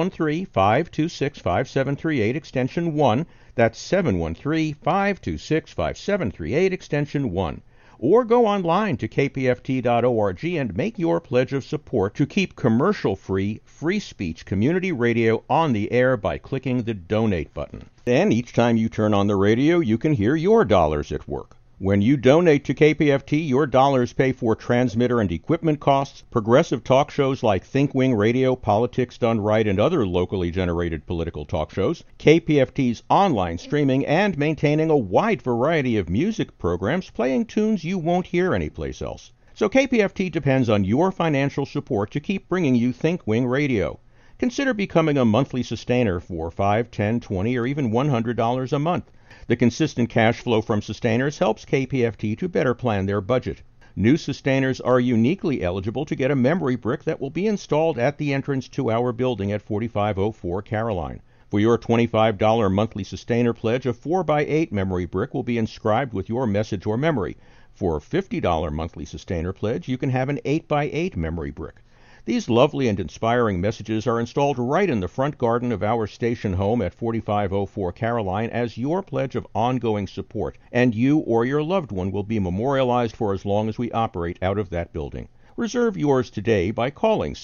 713-526-5738, extension 1. That's 713-526-5738, extension 1. Or go online to kpft.org and make your pledge of support to keep commercial-free, free-speech community radio on the air by clicking the donate button. Then, each time you turn on the radio, you can hear your dollars at work. When you donate to KPFT, your dollars pay for transmitter and equipment costs, progressive talk shows like Think Wing Radio, Politics Done Right, and other locally generated political talk shows, KPFT's online streaming, and maintaining a wide variety of music programs playing tunes you won't hear anyplace else. So KPFT depends on your financial support to keep bringing you Think Wing Radio. Consider becoming a monthly sustainer for $5, $10, $20, or even $100 a month. The consistent cash flow from sustainers helps KPFT to better plan their budget. New sustainers are uniquely eligible to get a memory brick that will be installed at the entrance to our building at 4504 Caroline. For your $25 monthly sustainer pledge, a 4x8 memory brick will be inscribed with your message or memory. For a $50 monthly sustainer pledge, you can have an 8x8 memory brick. These lovely and inspiring messages are installed right in the front garden of our station home at 4504 Caroline as your pledge of ongoing support, and you or your loved one will be memorialized for as long as we operate out of that building. Reserve yours today by calling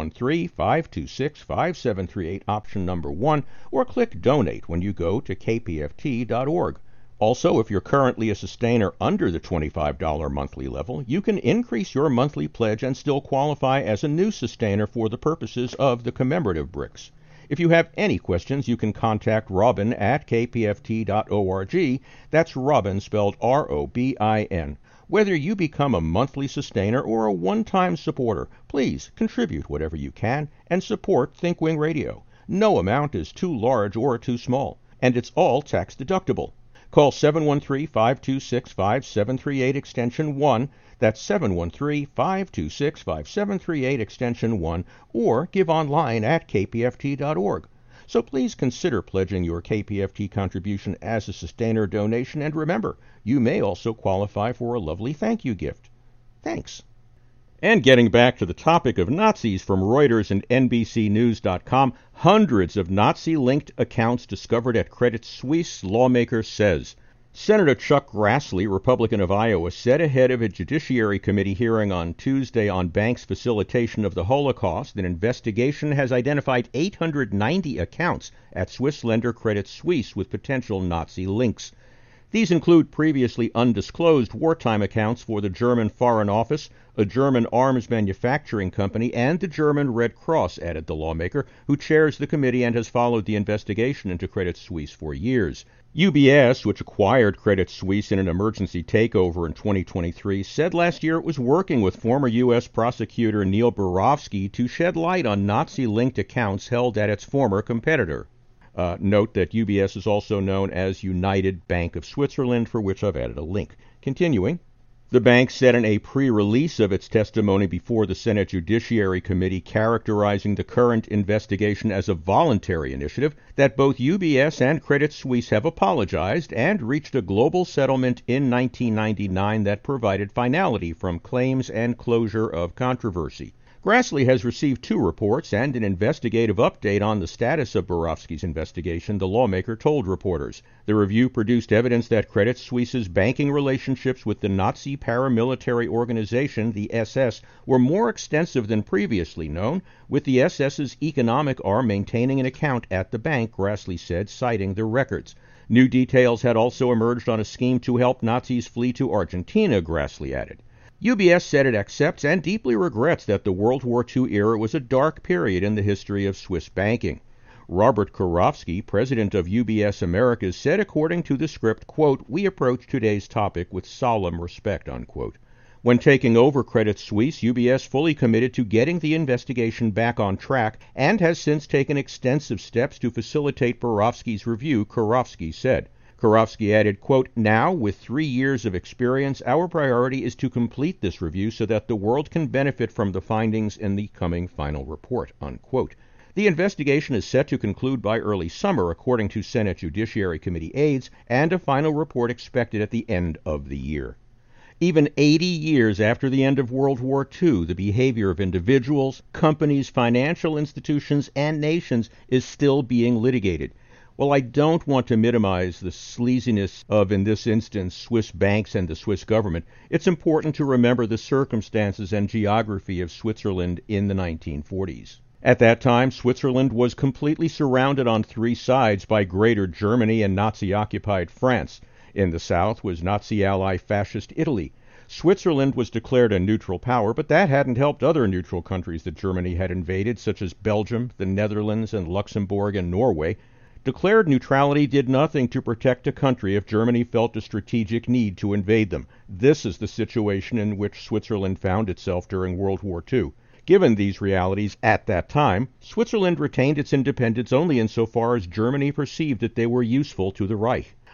713-526-5738 option number 1 or click Donate when you go to kpft.org. Also, if you're currently a sustainer under the $25 monthly level, you can increase your monthly pledge and still qualify as a new sustainer for the purposes of the commemorative bricks. If you have any questions, you can contact Robin at kpft.org. That's Robin, spelled R-O-B-I-N. Whether you become a monthly sustainer or a one-time supporter, please contribute whatever you can and support ThinkWing Radio. No amount is too large or too small, and it's all tax deductible. Call 713-526-5738 extension 1. That's 713-526-5738 extension 1, or give online at kpft.org. So please consider pledging your KPFT contribution as a sustainer donation, and remember, you may also qualify for a lovely thank you gift. Thanks. And getting back to the topic of Nazis, from Reuters and NBCNews.com, hundreds of Nazi-linked accounts discovered at Credit Suisse, lawmaker says. Senator Chuck Grassley, Republican of Iowa, said ahead of a Judiciary Committee hearing on Tuesday on banks' facilitation of the Holocaust, an investigation has identified 890 accounts at Swiss lender Credit Suisse with potential Nazi links. These include previously undisclosed wartime accounts for the German Foreign Office, a German arms manufacturing company, and the German Red Cross, added the lawmaker, who chairs the committee and has followed the investigation into Credit Suisse for years. UBS, which acquired Credit Suisse in an emergency takeover in 2023, said last year it was working with former U.S. prosecutor Neil Barofsky to shed light on Nazi-linked accounts held at its former competitor. Note that UBS is also known as United Bank of Switzerland, for which I've added a link. Continuing, the bank said in a pre-release of its testimony before the Senate Judiciary Committee characterizing the current investigation as a voluntary initiative that both UBS and Credit Suisse have apologized and reached a global settlement in 1999 that provided finality from claims and closure of controversy. Grassley has received 2 reports and an investigative update on the status of Barofsky's investigation, the lawmaker told reporters. The review produced evidence that Credit Suisse's banking relationships with the Nazi paramilitary organization, the SS, were more extensive than previously known, with the SS's economic arm maintaining an account at the bank, Grassley said, citing the records. New details had also emerged on a scheme to help Nazis flee to Argentina, Grassley added. UBS said it accepts and deeply regrets that the World War II era was a dark period in the history of Swiss banking. Robert Karofsky, president of UBS Americas, said, according to the script, quote, "We approach today's topic with solemn respect," unquote. When taking over Credit Suisse, UBS fully committed to getting the investigation back on track and has since taken extensive steps to facilitate Barofsky's review, Karofsky said. Karofsky added, quote, "Now, with 3 years of experience, our priority is to complete this review so that the world can benefit from the findings in the coming final report," unquote. The investigation is set to conclude by early summer, according to Senate Judiciary Committee aides, and a final report expected at the end of the year. Even 80 years after the end of World War II, the behavior of individuals, companies, financial institutions, and nations is still being litigated. While I don't want to minimize the sleaziness of, in this instance, Swiss banks and the Swiss government, it's important to remember the circumstances and geography of Switzerland in the 1940s. At that time, Switzerland was completely surrounded on 3 sides by Greater Germany and Nazi-occupied France. In the south was Nazi-ally fascist Italy. Switzerland was declared a neutral power, but that hadn't helped other neutral countries that Germany had invaded, such as Belgium, the Netherlands, and Luxembourg and Norway. Declared neutrality did nothing to protect a country if Germany felt a strategic need to invade them. This is the situation in which Switzerland found itself during World War II. Given these realities at that time, Switzerland retained its independence only insofar as Germany perceived that they were useful to the Reich.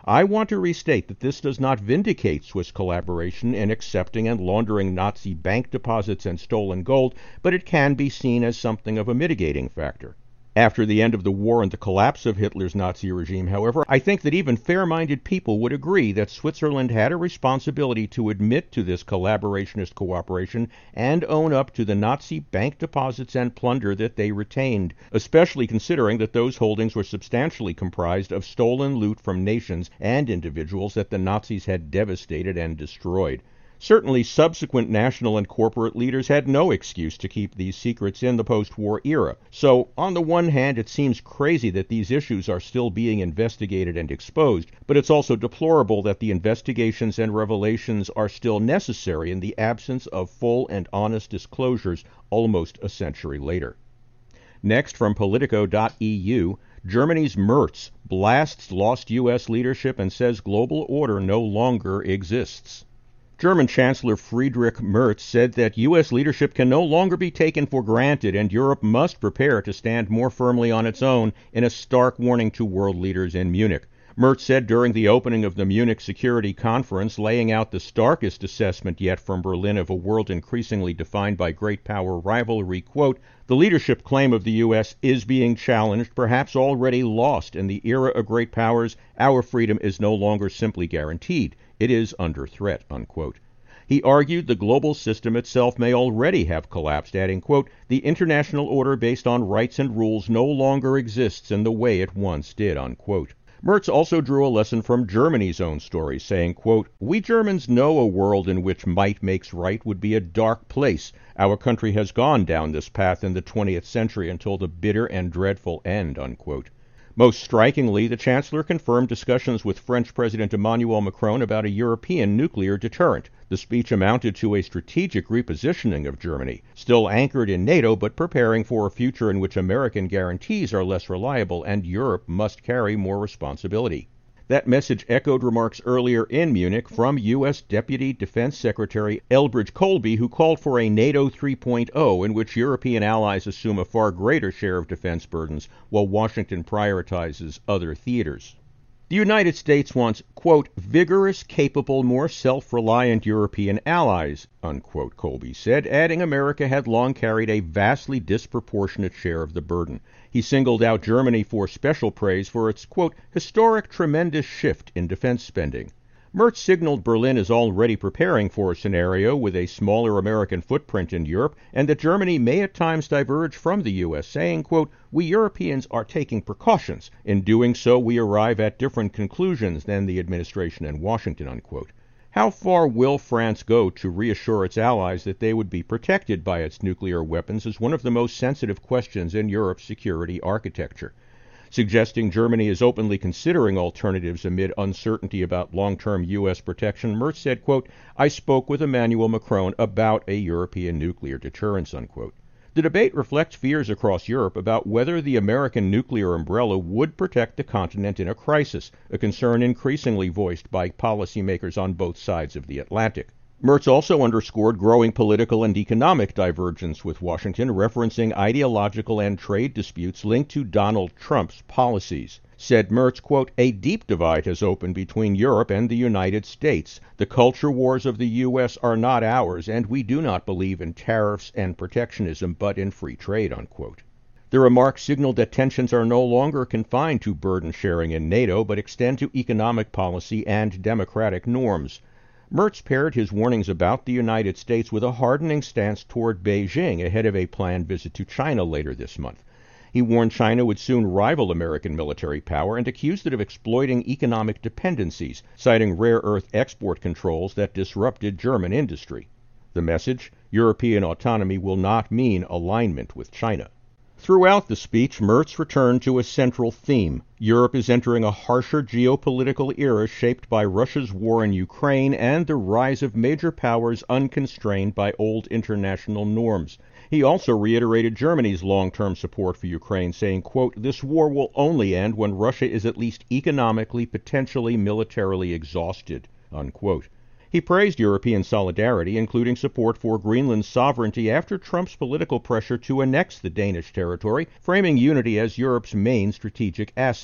I want to restate that this does not vindicate Swiss collaboration in accepting and laundering Nazi bank deposits and stolen gold, but it can be seen as something of a mitigating factor. After the end of the war and the collapse of Hitler's Nazi regime, however, I think that even fair-minded people would agree that Switzerland had a responsibility to admit to this collaborationist cooperation and own up to the Nazi bank deposits and plunder that they retained, especially considering that those holdings were substantially comprised of stolen loot from nations and individuals that the Nazis had devastated and destroyed. Certainly, subsequent national and corporate leaders had no excuse to keep these secrets in the post-war era. So, on the one hand, it seems crazy that these issues are still being investigated and exposed, but it's also deplorable that the investigations and revelations are still necessary in the absence of full and honest disclosures almost a century later. Next, from Politico.eu, Germany's Merz blasts lost U.S. leadership and says global order no longer exists. German Chancellor Friedrich Merz said that U.S. leadership can no longer be taken for granted and Europe must prepare to stand more firmly on its own in a stark warning to world leaders in Munich. Merz said during the opening of the Munich Security Conference, laying out the starkest assessment yet from Berlin of a world increasingly defined by great power rivalry, quote, "The leadership claim of the U.S. is being challenged, perhaps already lost. In the era of great powers, our freedom is no longer simply guaranteed. It is under threat," unquote. He argued the global system itself may already have collapsed, adding, quote, "The international order based on rights and rules no longer exists in the way it once did," unquote. Merz also drew a lesson from Germany's own story, saying, quote, "We Germans know a world in which might makes right would be a dark place. Our country has gone down this path in the 20th century until the bitter and dreadful end," unquote. Most strikingly, the Chancellor confirmed discussions with French President Emmanuel Macron about a European nuclear deterrent. The speech amounted to a strategic repositioning of Germany, still anchored in NATO but preparing for a future in which American guarantees are less reliable and Europe must carry more responsibility. That message echoed remarks earlier in Munich from U.S. Deputy Defense Secretary Elbridge Colby, who called for a NATO 3.0 in which European allies assume a far greater share of defense burdens while Washington prioritizes other theaters. The United States wants, quote, "vigorous, capable, more self-reliant European allies," unquote, Colby said, adding America had long carried a vastly disproportionate share of the burden. He singled out Germany for special praise for its, quote, "historic tremendous shift in defense spending." Merz signaled Berlin is already preparing for a scenario with a smaller American footprint in Europe, and that Germany may at times diverge from the U.S., saying, quote, "We Europeans are taking precautions. In doing so, we arrive at different conclusions than the administration in Washington," unquote. How far will France go to reassure its allies that they would be protected by its nuclear weapons is one of the most sensitive questions in Europe's security architecture. Suggesting Germany is openly considering alternatives amid uncertainty about long-term U.S. protection, Merz said, quote, "I spoke with Emmanuel Macron about a European nuclear deterrence," unquote. The debate reflects fears across Europe about whether the American nuclear umbrella would protect the continent in a crisis, a concern increasingly voiced by policymakers on both sides of the Atlantic. Merz also underscored growing political and economic divergence with Washington, referencing ideological and trade disputes linked to Donald Trump's policies. Said Merz, quote, "A deep divide has opened between Europe and the United States. The culture wars of the U.S. are not ours, and we do not believe in tariffs and protectionism, but in free trade," unquote. The remark signaled that tensions are no longer confined to burden sharing in NATO, but extend to economic policy and democratic norms. Merz paired his warnings about the United States with a hardening stance toward Beijing ahead of a planned visit to China later this month. He warned China would soon rival American military power and accused it of exploiting economic dependencies, citing rare earth export controls that disrupted German industry. The message: European autonomy will not mean alignment with China. Throughout the speech, Merz returned to a central theme. Europe is entering a harsher geopolitical era shaped by Russia's war in Ukraine and the rise of major powers unconstrained by old international norms. He also reiterated Germany's long-term support for Ukraine, saying, quote, "This war will only end when Russia is at least economically, potentially militarily exhausted," unquote. He praised European solidarity, including support for Greenland's sovereignty after Trump's political pressure to annex the Danish territory, framing unity as Europe's main strategic asset.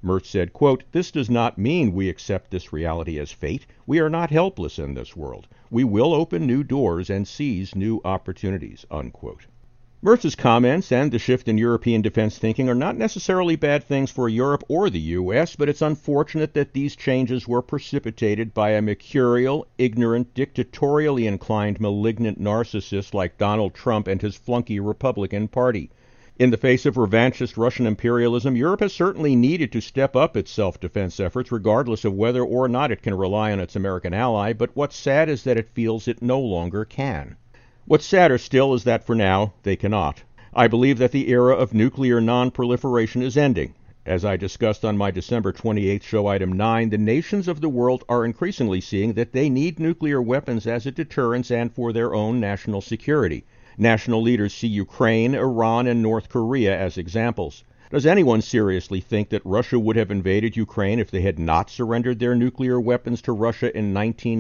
Merz said, quote, "This does not mean we accept this reality as fate. We are not helpless in this world. We will open new doors and seize new opportunities," unquote. Merz's comments and the shift in European defense thinking are not necessarily bad things for Europe or the U.S., but it's unfortunate that these changes were precipitated by a mercurial, ignorant, dictatorially inclined, malignant narcissist like Donald Trump and his flunky Republican Party. In the face of revanchist Russian imperialism, Europe has certainly needed to step up its self-defense efforts, regardless of whether or not it can rely on its American ally, but what's sad is that it feels it no longer can. What's sadder still is that for now, they cannot. I believe that the era of nuclear non-proliferation is ending. As I discussed on my December 28th show item 9, the nations of the world are increasingly seeing that they need nuclear weapons as a deterrence and for their own national security. National leaders see Ukraine, Iran, and North Korea as examples. Does anyone seriously think that Russia would have invaded Ukraine if they had not surrendered their nuclear weapons to Russia in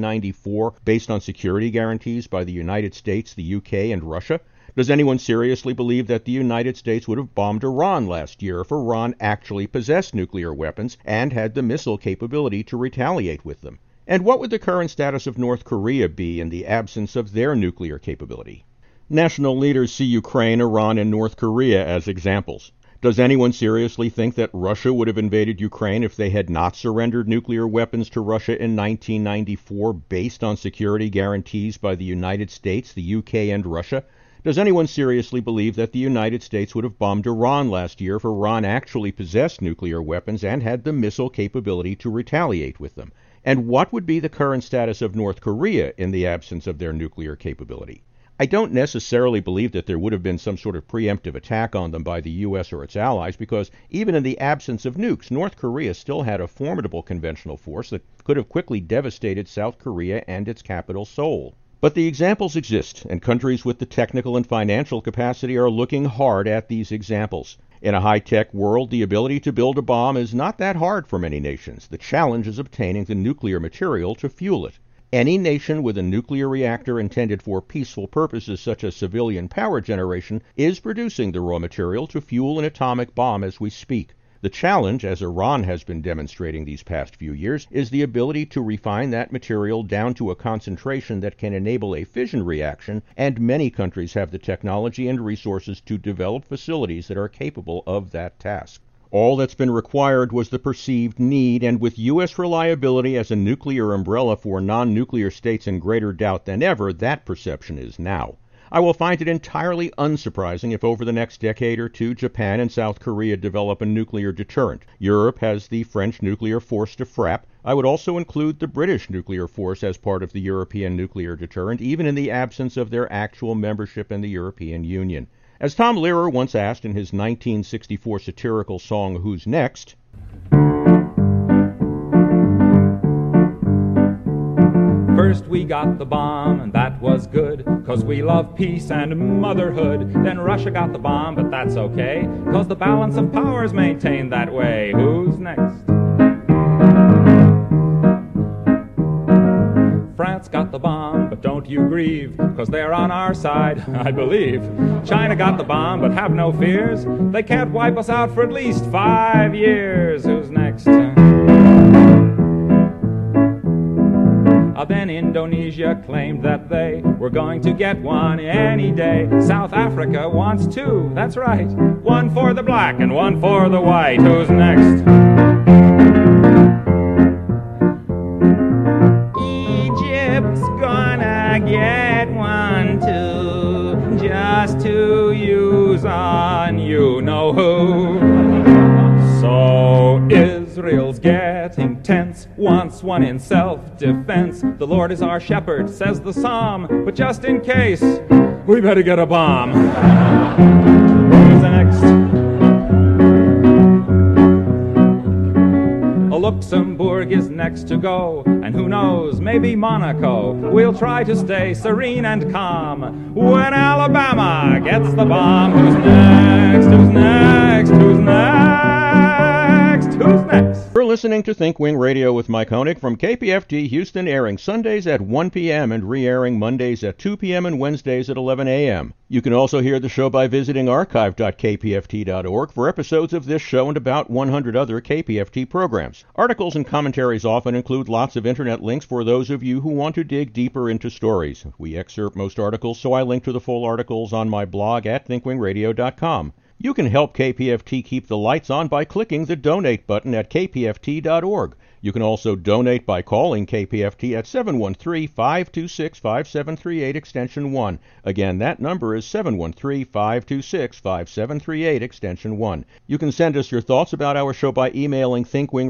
1994 based on security guarantees by the United States, the UK, and Russia? Does anyone seriously believe that the United States would have bombed Iran last year if Iran actually possessed nuclear weapons and had the missile capability to retaliate with them? And what would the current status of North Korea be in the absence of their nuclear capability? National leaders see Ukraine, Iran, and North Korea as examples. Does anyone seriously think that Russia would have invaded Ukraine if they had not surrendered nuclear weapons to Russia in 1994 based on security guarantees by the United States, the UK, and Russia? Does anyone seriously believe that the United States would have bombed Iran last year if Iran actually possessed nuclear weapons and had the missile capability to retaliate with them? And what would be the current status of North Korea in the absence of their nuclear capability? I don't necessarily believe that there would have been some sort of preemptive attack on them by the U.S. or its allies, because even in the absence of nukes, North Korea still had a formidable conventional force that could have quickly devastated South Korea and its capital, Seoul. But the examples exist, and countries with the technical and financial capacity are looking hard at these examples. In a high-tech world, the ability to build a bomb is not that hard for many nations. The challenge is obtaining the nuclear material to fuel it. Any nation with a nuclear reactor intended for peaceful purposes such as civilian power generation is producing the raw material to fuel an atomic bomb as we speak. The challenge, as Iran has been demonstrating these past few years, is the ability to refine that material down to a concentration that can enable a fission reaction, and many countries have the technology and resources to develop facilities that are capable of that task. All that's been required was the perceived need, and with U.S. reliability as a nuclear umbrella for non-nuclear states in greater doubt than ever, that perception is now. I will find it entirely unsurprising if over the next decade or two Japan and South Korea develop a nuclear deterrent. Europe has the French nuclear force to FRAP. I would also include the British nuclear force as part of the European nuclear deterrent, even in the absence of their actual membership in the European Union. As Tom Lehrer once asked in his 1964 satirical song, Who's Next? First we got the bomb, and that was good, 'cause we love peace and motherhood. Then Russia got the bomb, but that's okay, 'cause the balance of power's maintained that way. Who's next? France got the bomb, but don't you grieve, 'cause they're on our side, I believe. China got the bomb, but have no fears, they can't wipe us out for at least 5 years. Who's next? Then Indonesia claimed that they were going to get one any day. South Africa wants 2, that's right. 1 for the black and 1 for the white. Who's next? Egypt's gonna get one too, just to use on you-know-who. So Israel's getting tense, wants one in self-defense. The Lord is our shepherd, says the psalm, but just in case, we better get a bomb. Who's next? Luxembourg is next to go, and who knows, maybe Monaco. We'll try to stay serene and calm when Alabama gets the bomb. Who's next? Who's next? Who's next? Who's next? listening to Think Wing Radio with Mike Honig from KPFT Houston, airing Sundays at 1 p.m. and re-airing Mondays at 2 p.m. and Wednesdays at 11 a.m. You can also hear the show by visiting archive.kpft.org for episodes of this show and about 100 other KPFT programs. Articles and commentaries often include lots of internet links for those of you who want to dig deeper into stories. We excerpt most articles, so I link to the full articles on my blog at thinkwingradio.com. You can help KPFT keep the lights on by clicking the donate button at kpft.org. You can also donate by calling KPFT at 713-526-5738 extension 1. Again, that number is 713-526-5738 extension 1. You can send us your thoughts about our show by emailing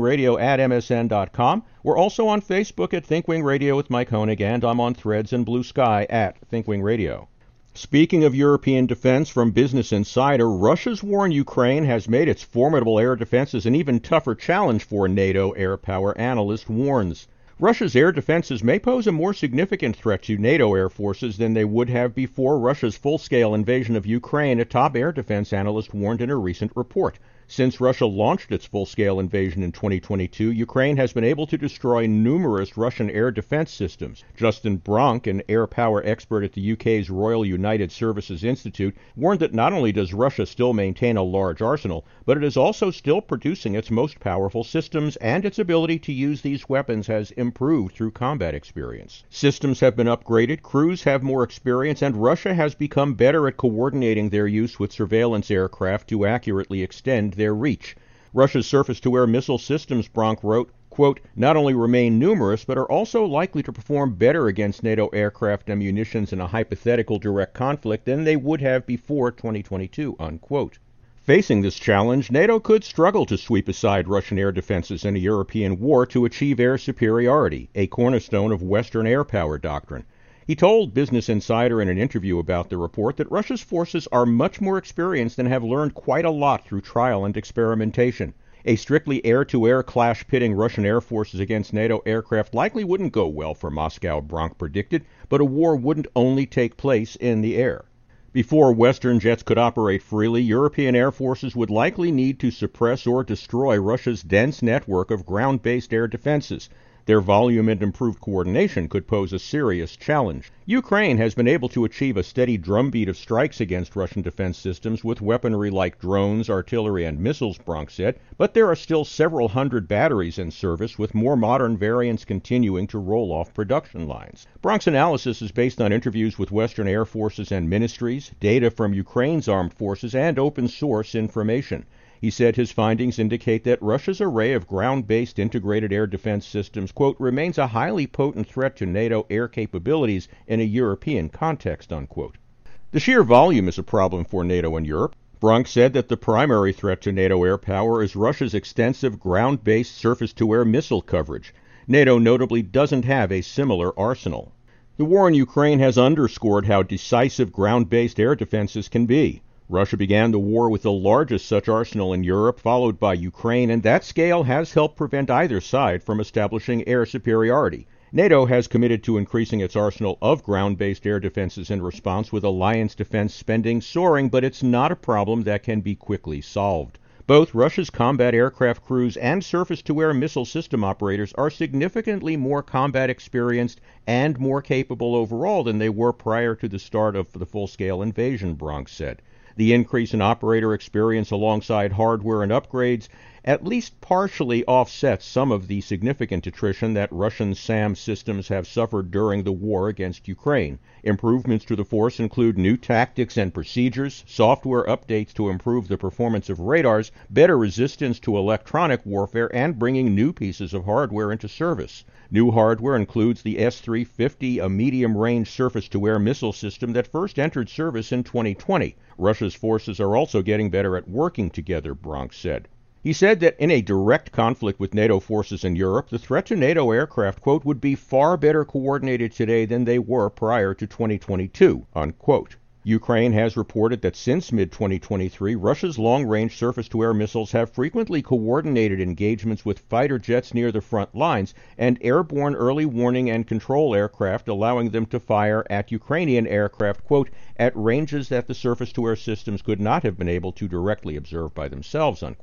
thinkwingradio@msn.com. We're also on Facebook at Thinkwing Radio with Mike Honig, and I'm on Threads and Blue Sky at Thinkwing Radio. Speaking of European defense, from Business Insider, Russia's war in Ukraine has made its formidable air defenses an even tougher challenge for NATO, air power analyst warns. Russia's air defenses may pose a more significant threat to NATO air forces than they would have before Russia's full-scale invasion of Ukraine, a top air defense analyst warned in a recent report. Since Russia launched its full-scale invasion in 2022, Ukraine has been able to destroy numerous Russian air defense systems. Justin Bronk, an air power expert at the UK's Royal United Services Institute, warned that not only does Russia still maintain a large arsenal, but it is also still producing its most powerful systems, and its ability to use these weapons has improved through combat experience. Systems have been upgraded, crews have more experience, and Russia has become better at coordinating their use with surveillance aircraft to accurately extend their reach. Russia's surface-to-air missile systems, Bronk wrote, quote, not only remain numerous, but are also likely to perform better against NATO aircraft and munitions in a hypothetical direct conflict than they would have before 2022, unquote. Facing this challenge, NATO could struggle to sweep aside Russian air defenses in a European war to achieve air superiority, a cornerstone of Western air power doctrine. He told Business Insider in an interview about the report that Russia's forces are much more experienced and have learned quite a lot through trial and experimentation. A strictly air-to-air clash pitting Russian air forces against NATO aircraft likely wouldn't go well for Moscow, Bronk predicted, but a war wouldn't only take place in the air. Before Western jets could operate freely, European air forces would likely need to suppress or destroy Russia's dense network of ground-based air defenses. Their volume and improved coordination could pose a serious challenge. Ukraine has been able to achieve a steady drumbeat of strikes against Russian defense systems with weaponry like drones, artillery, and missiles, Bronk said, but there are still several hundred batteries in service, with more modern variants continuing to roll off production lines. Bronk's analysis is based on interviews with Western air forces and ministries, data from Ukraine's armed forces, and open-source information. He said his findings indicate that Russia's array of ground-based integrated air defense systems, quote, remains a highly potent threat to NATO air capabilities in a European context, unquote. The sheer volume is a problem for NATO and Europe. Bronk said that the primary threat to NATO air power is Russia's extensive ground-based surface-to-air missile coverage. NATO notably doesn't have a similar arsenal. The war in Ukraine has underscored how decisive ground-based air defenses can be. Russia began the war with the largest such arsenal in Europe, followed by Ukraine, and that scale has helped prevent either side from establishing air superiority. NATO has committed to increasing its arsenal of ground-based air defenses in response, with alliance defense spending soaring, but it's not a problem that can be quickly solved. Both Russia's combat aircraft crews and surface-to-air missile system operators are significantly more combat experienced and more capable overall than they were prior to the start of the full-scale invasion, Bronk said. The increase in operator experience alongside hardware and upgrades at least partially offsets some of the significant attrition that Russian SAM systems have suffered during the war against Ukraine. Improvements to the force include new tactics and procedures, software updates to improve the performance of radars, better resistance to electronic warfare, and bringing new pieces of hardware into service. New hardware includes the S-350, a medium-range surface-to-air missile system that first entered service in 2020. Russia's forces are also getting better at working together, Bronk said. He said that in a direct conflict with NATO forces in Europe, the threat to NATO aircraft, quote, would be far better coordinated today than they were prior to 2022, unquote. Ukraine has reported that since mid-2023, Russia's long-range surface-to-air missiles have frequently coordinated engagements with fighter jets near the front lines and airborne early warning and control aircraft, allowing them to fire at Ukrainian aircraft, quote, at ranges that the surface-to-air systems could not have been able to directly observe by themselves, unquote.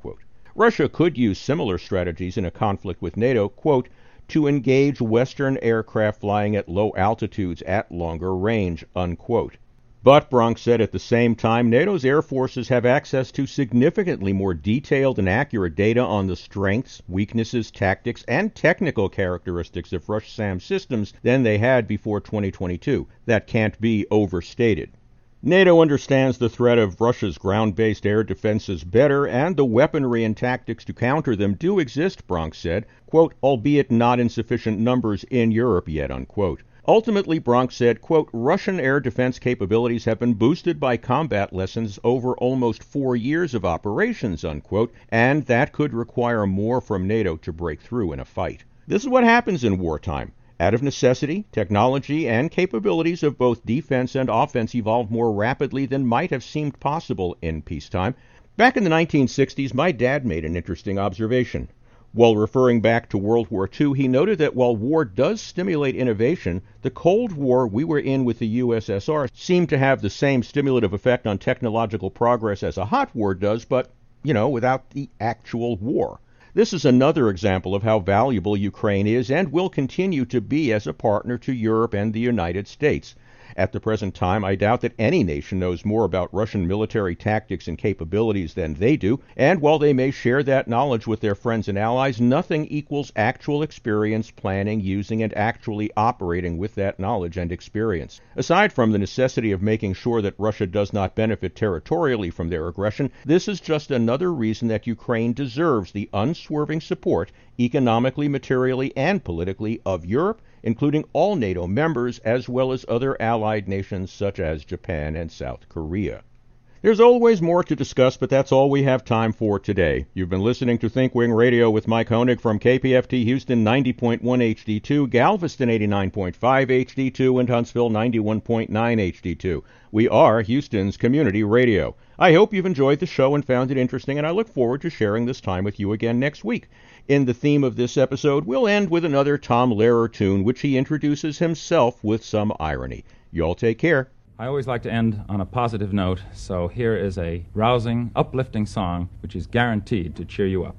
Russia could use similar strategies in a conflict with NATO, quote, to engage Western aircraft flying at low altitudes at longer range, unquote. But, Bronk said, at the same time, NATO's air forces have access to significantly more detailed and accurate data on the strengths, weaknesses, tactics, and technical characteristics of Russia's SAM systems than they had before 2022. That can't be overstated. NATO understands the threat of Russia's ground-based air defenses better, and the weaponry and tactics to counter them do exist, Bronk said, quote, albeit not in sufficient numbers in Europe yet, unquote. Ultimately, Bronk said, quote, Russian air defense capabilities have been boosted by combat lessons over almost 4 years of operations, unquote, and that could require more from NATO to break through in a fight. This is what happens in wartime. Out of necessity, technology and capabilities of both defense and offense evolved more rapidly than might have seemed possible in peacetime. Back in the 1960s, my dad made an interesting observation. While referring back to World War II, he noted that while war does stimulate innovation, the Cold War we were in with the USSR seemed to have the same stimulative effect on technological progress as a hot war does, but, without the actual war. This is another example of how valuable Ukraine is and will continue to be as a partner to Europe and the United States. At the present time, I doubt that any nation knows more about Russian military tactics and capabilities than they do, and while they may share that knowledge with their friends and allies, nothing equals actual experience planning, using, and actually operating with that knowledge and experience. Aside from the necessity of making sure that Russia does not benefit territorially from their aggression, this is just another reason that Ukraine deserves the unswerving support, economically, materially, and politically, of Europe, including all NATO members, as well as other allied nations such as Japan and South Korea. There's always more to discuss, but that's all we have time for today. You've been listening to ThinkWing Radio with Mike Honig from KPFT Houston 90.1 HD2, Galveston 89.5 HD2, and Huntsville 91.9 HD2. We are Houston's community radio. I hope you've enjoyed the show and found it interesting, and I look forward to sharing this time with you again next week. In the theme of this episode, we'll end with another Tom Lehrer tune, which he introduces himself with some irony. Y'all take care. I always like to end on a positive note, so here is a rousing, uplifting song which is guaranteed to cheer you up.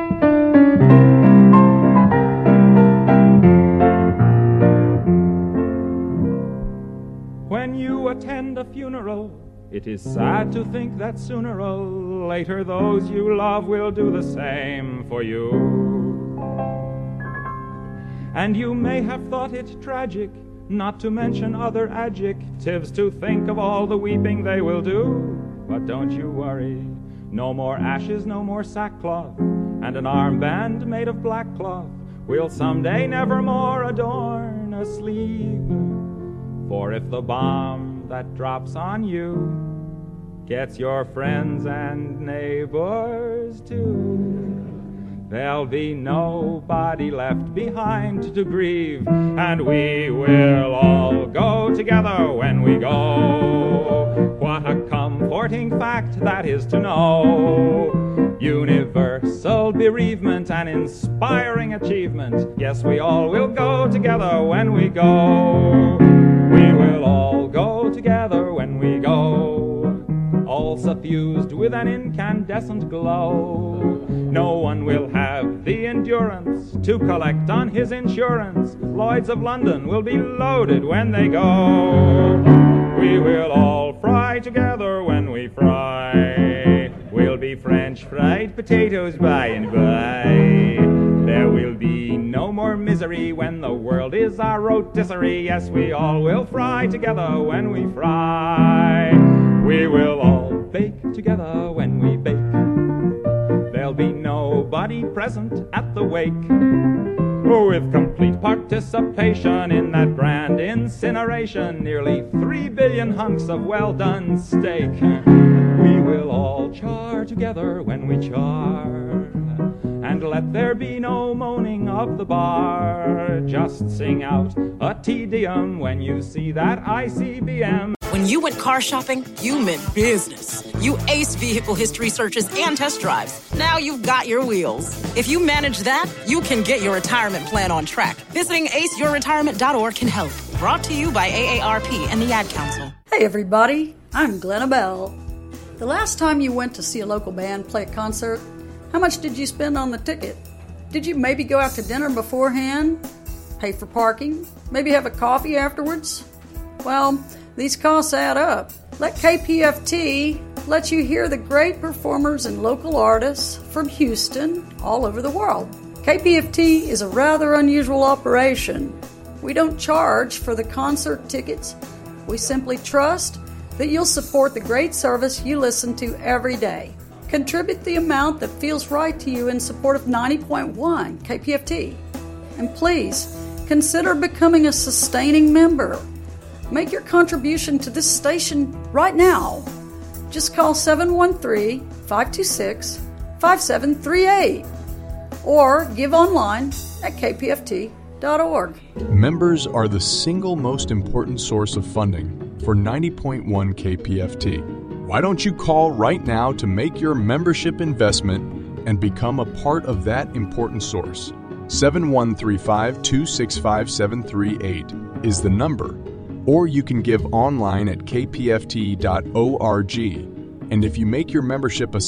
When you attend a funeral, it is sad to think that sooner or later those you love will do the same for you. And you may have thought it tragic, not to mention other adjectives, to think of all the weeping they will do. But don't you worry, no more ashes, no more sackcloth, and an armband made of black cloth will someday nevermore adorn a sleeve. For if the bomb that drops on you gets your friends and neighbors too, there'll be nobody left behind to grieve, and we will all go together when we go. What a comforting fact that is to know. Universal bereavement, an inspiring achievement. Yes, we all will go together when we go. We will all go together when we go, all suffused with an incandescent glow. No one will have the endurance to collect on his insurance. Lloyds of London will be loaded when they go. We will all fry together when we fry. We'll be French fried potatoes by and by. There will be no more misery when the world is our rotisserie. Yes, we all will fry together when we fry. We will all bake together when we bake. There'll be nobody present at the wake. With complete participation in that grand incineration, nearly 3 billion hunks of well-done steak. We will all char together when we char, and let there be no moaning of the bar. Just sing out a Te Deum when you see that ICBM. When you went car shopping, you meant business. You aced vehicle history searches and test drives. Now you've got your wheels. If you manage that, you can get your retirement plan on track. Visiting aceyourretirement.org can help. Brought to you by AARP and the Ad Council. Hey everybody, I'm Glenna Bell. The last time you went to see a local band play a concert, How much did you spend on the ticket? Did you maybe go out to dinner beforehand? Pay for parking? Maybe have a coffee afterwards? Well, these costs add up. Let KPFT let you hear the great performers and local artists from Houston all over the world. KPFT is a rather unusual operation. We don't charge for the concert tickets. We simply trust that you'll support the great service you listen to every day. Contribute the amount that feels right to you in support of 90.1 KPFT. And please, consider becoming a sustaining member. Make your contribution to this station right now. Just call 713-526-5738 or give online at kpft.org. Members are the single most important source of funding for 90.1 KPFT. Why don't you call right now to make your membership investment and become a part of that important source? 713-526-5738 is the number, or you can give online at kpft.org. And if you make your membership a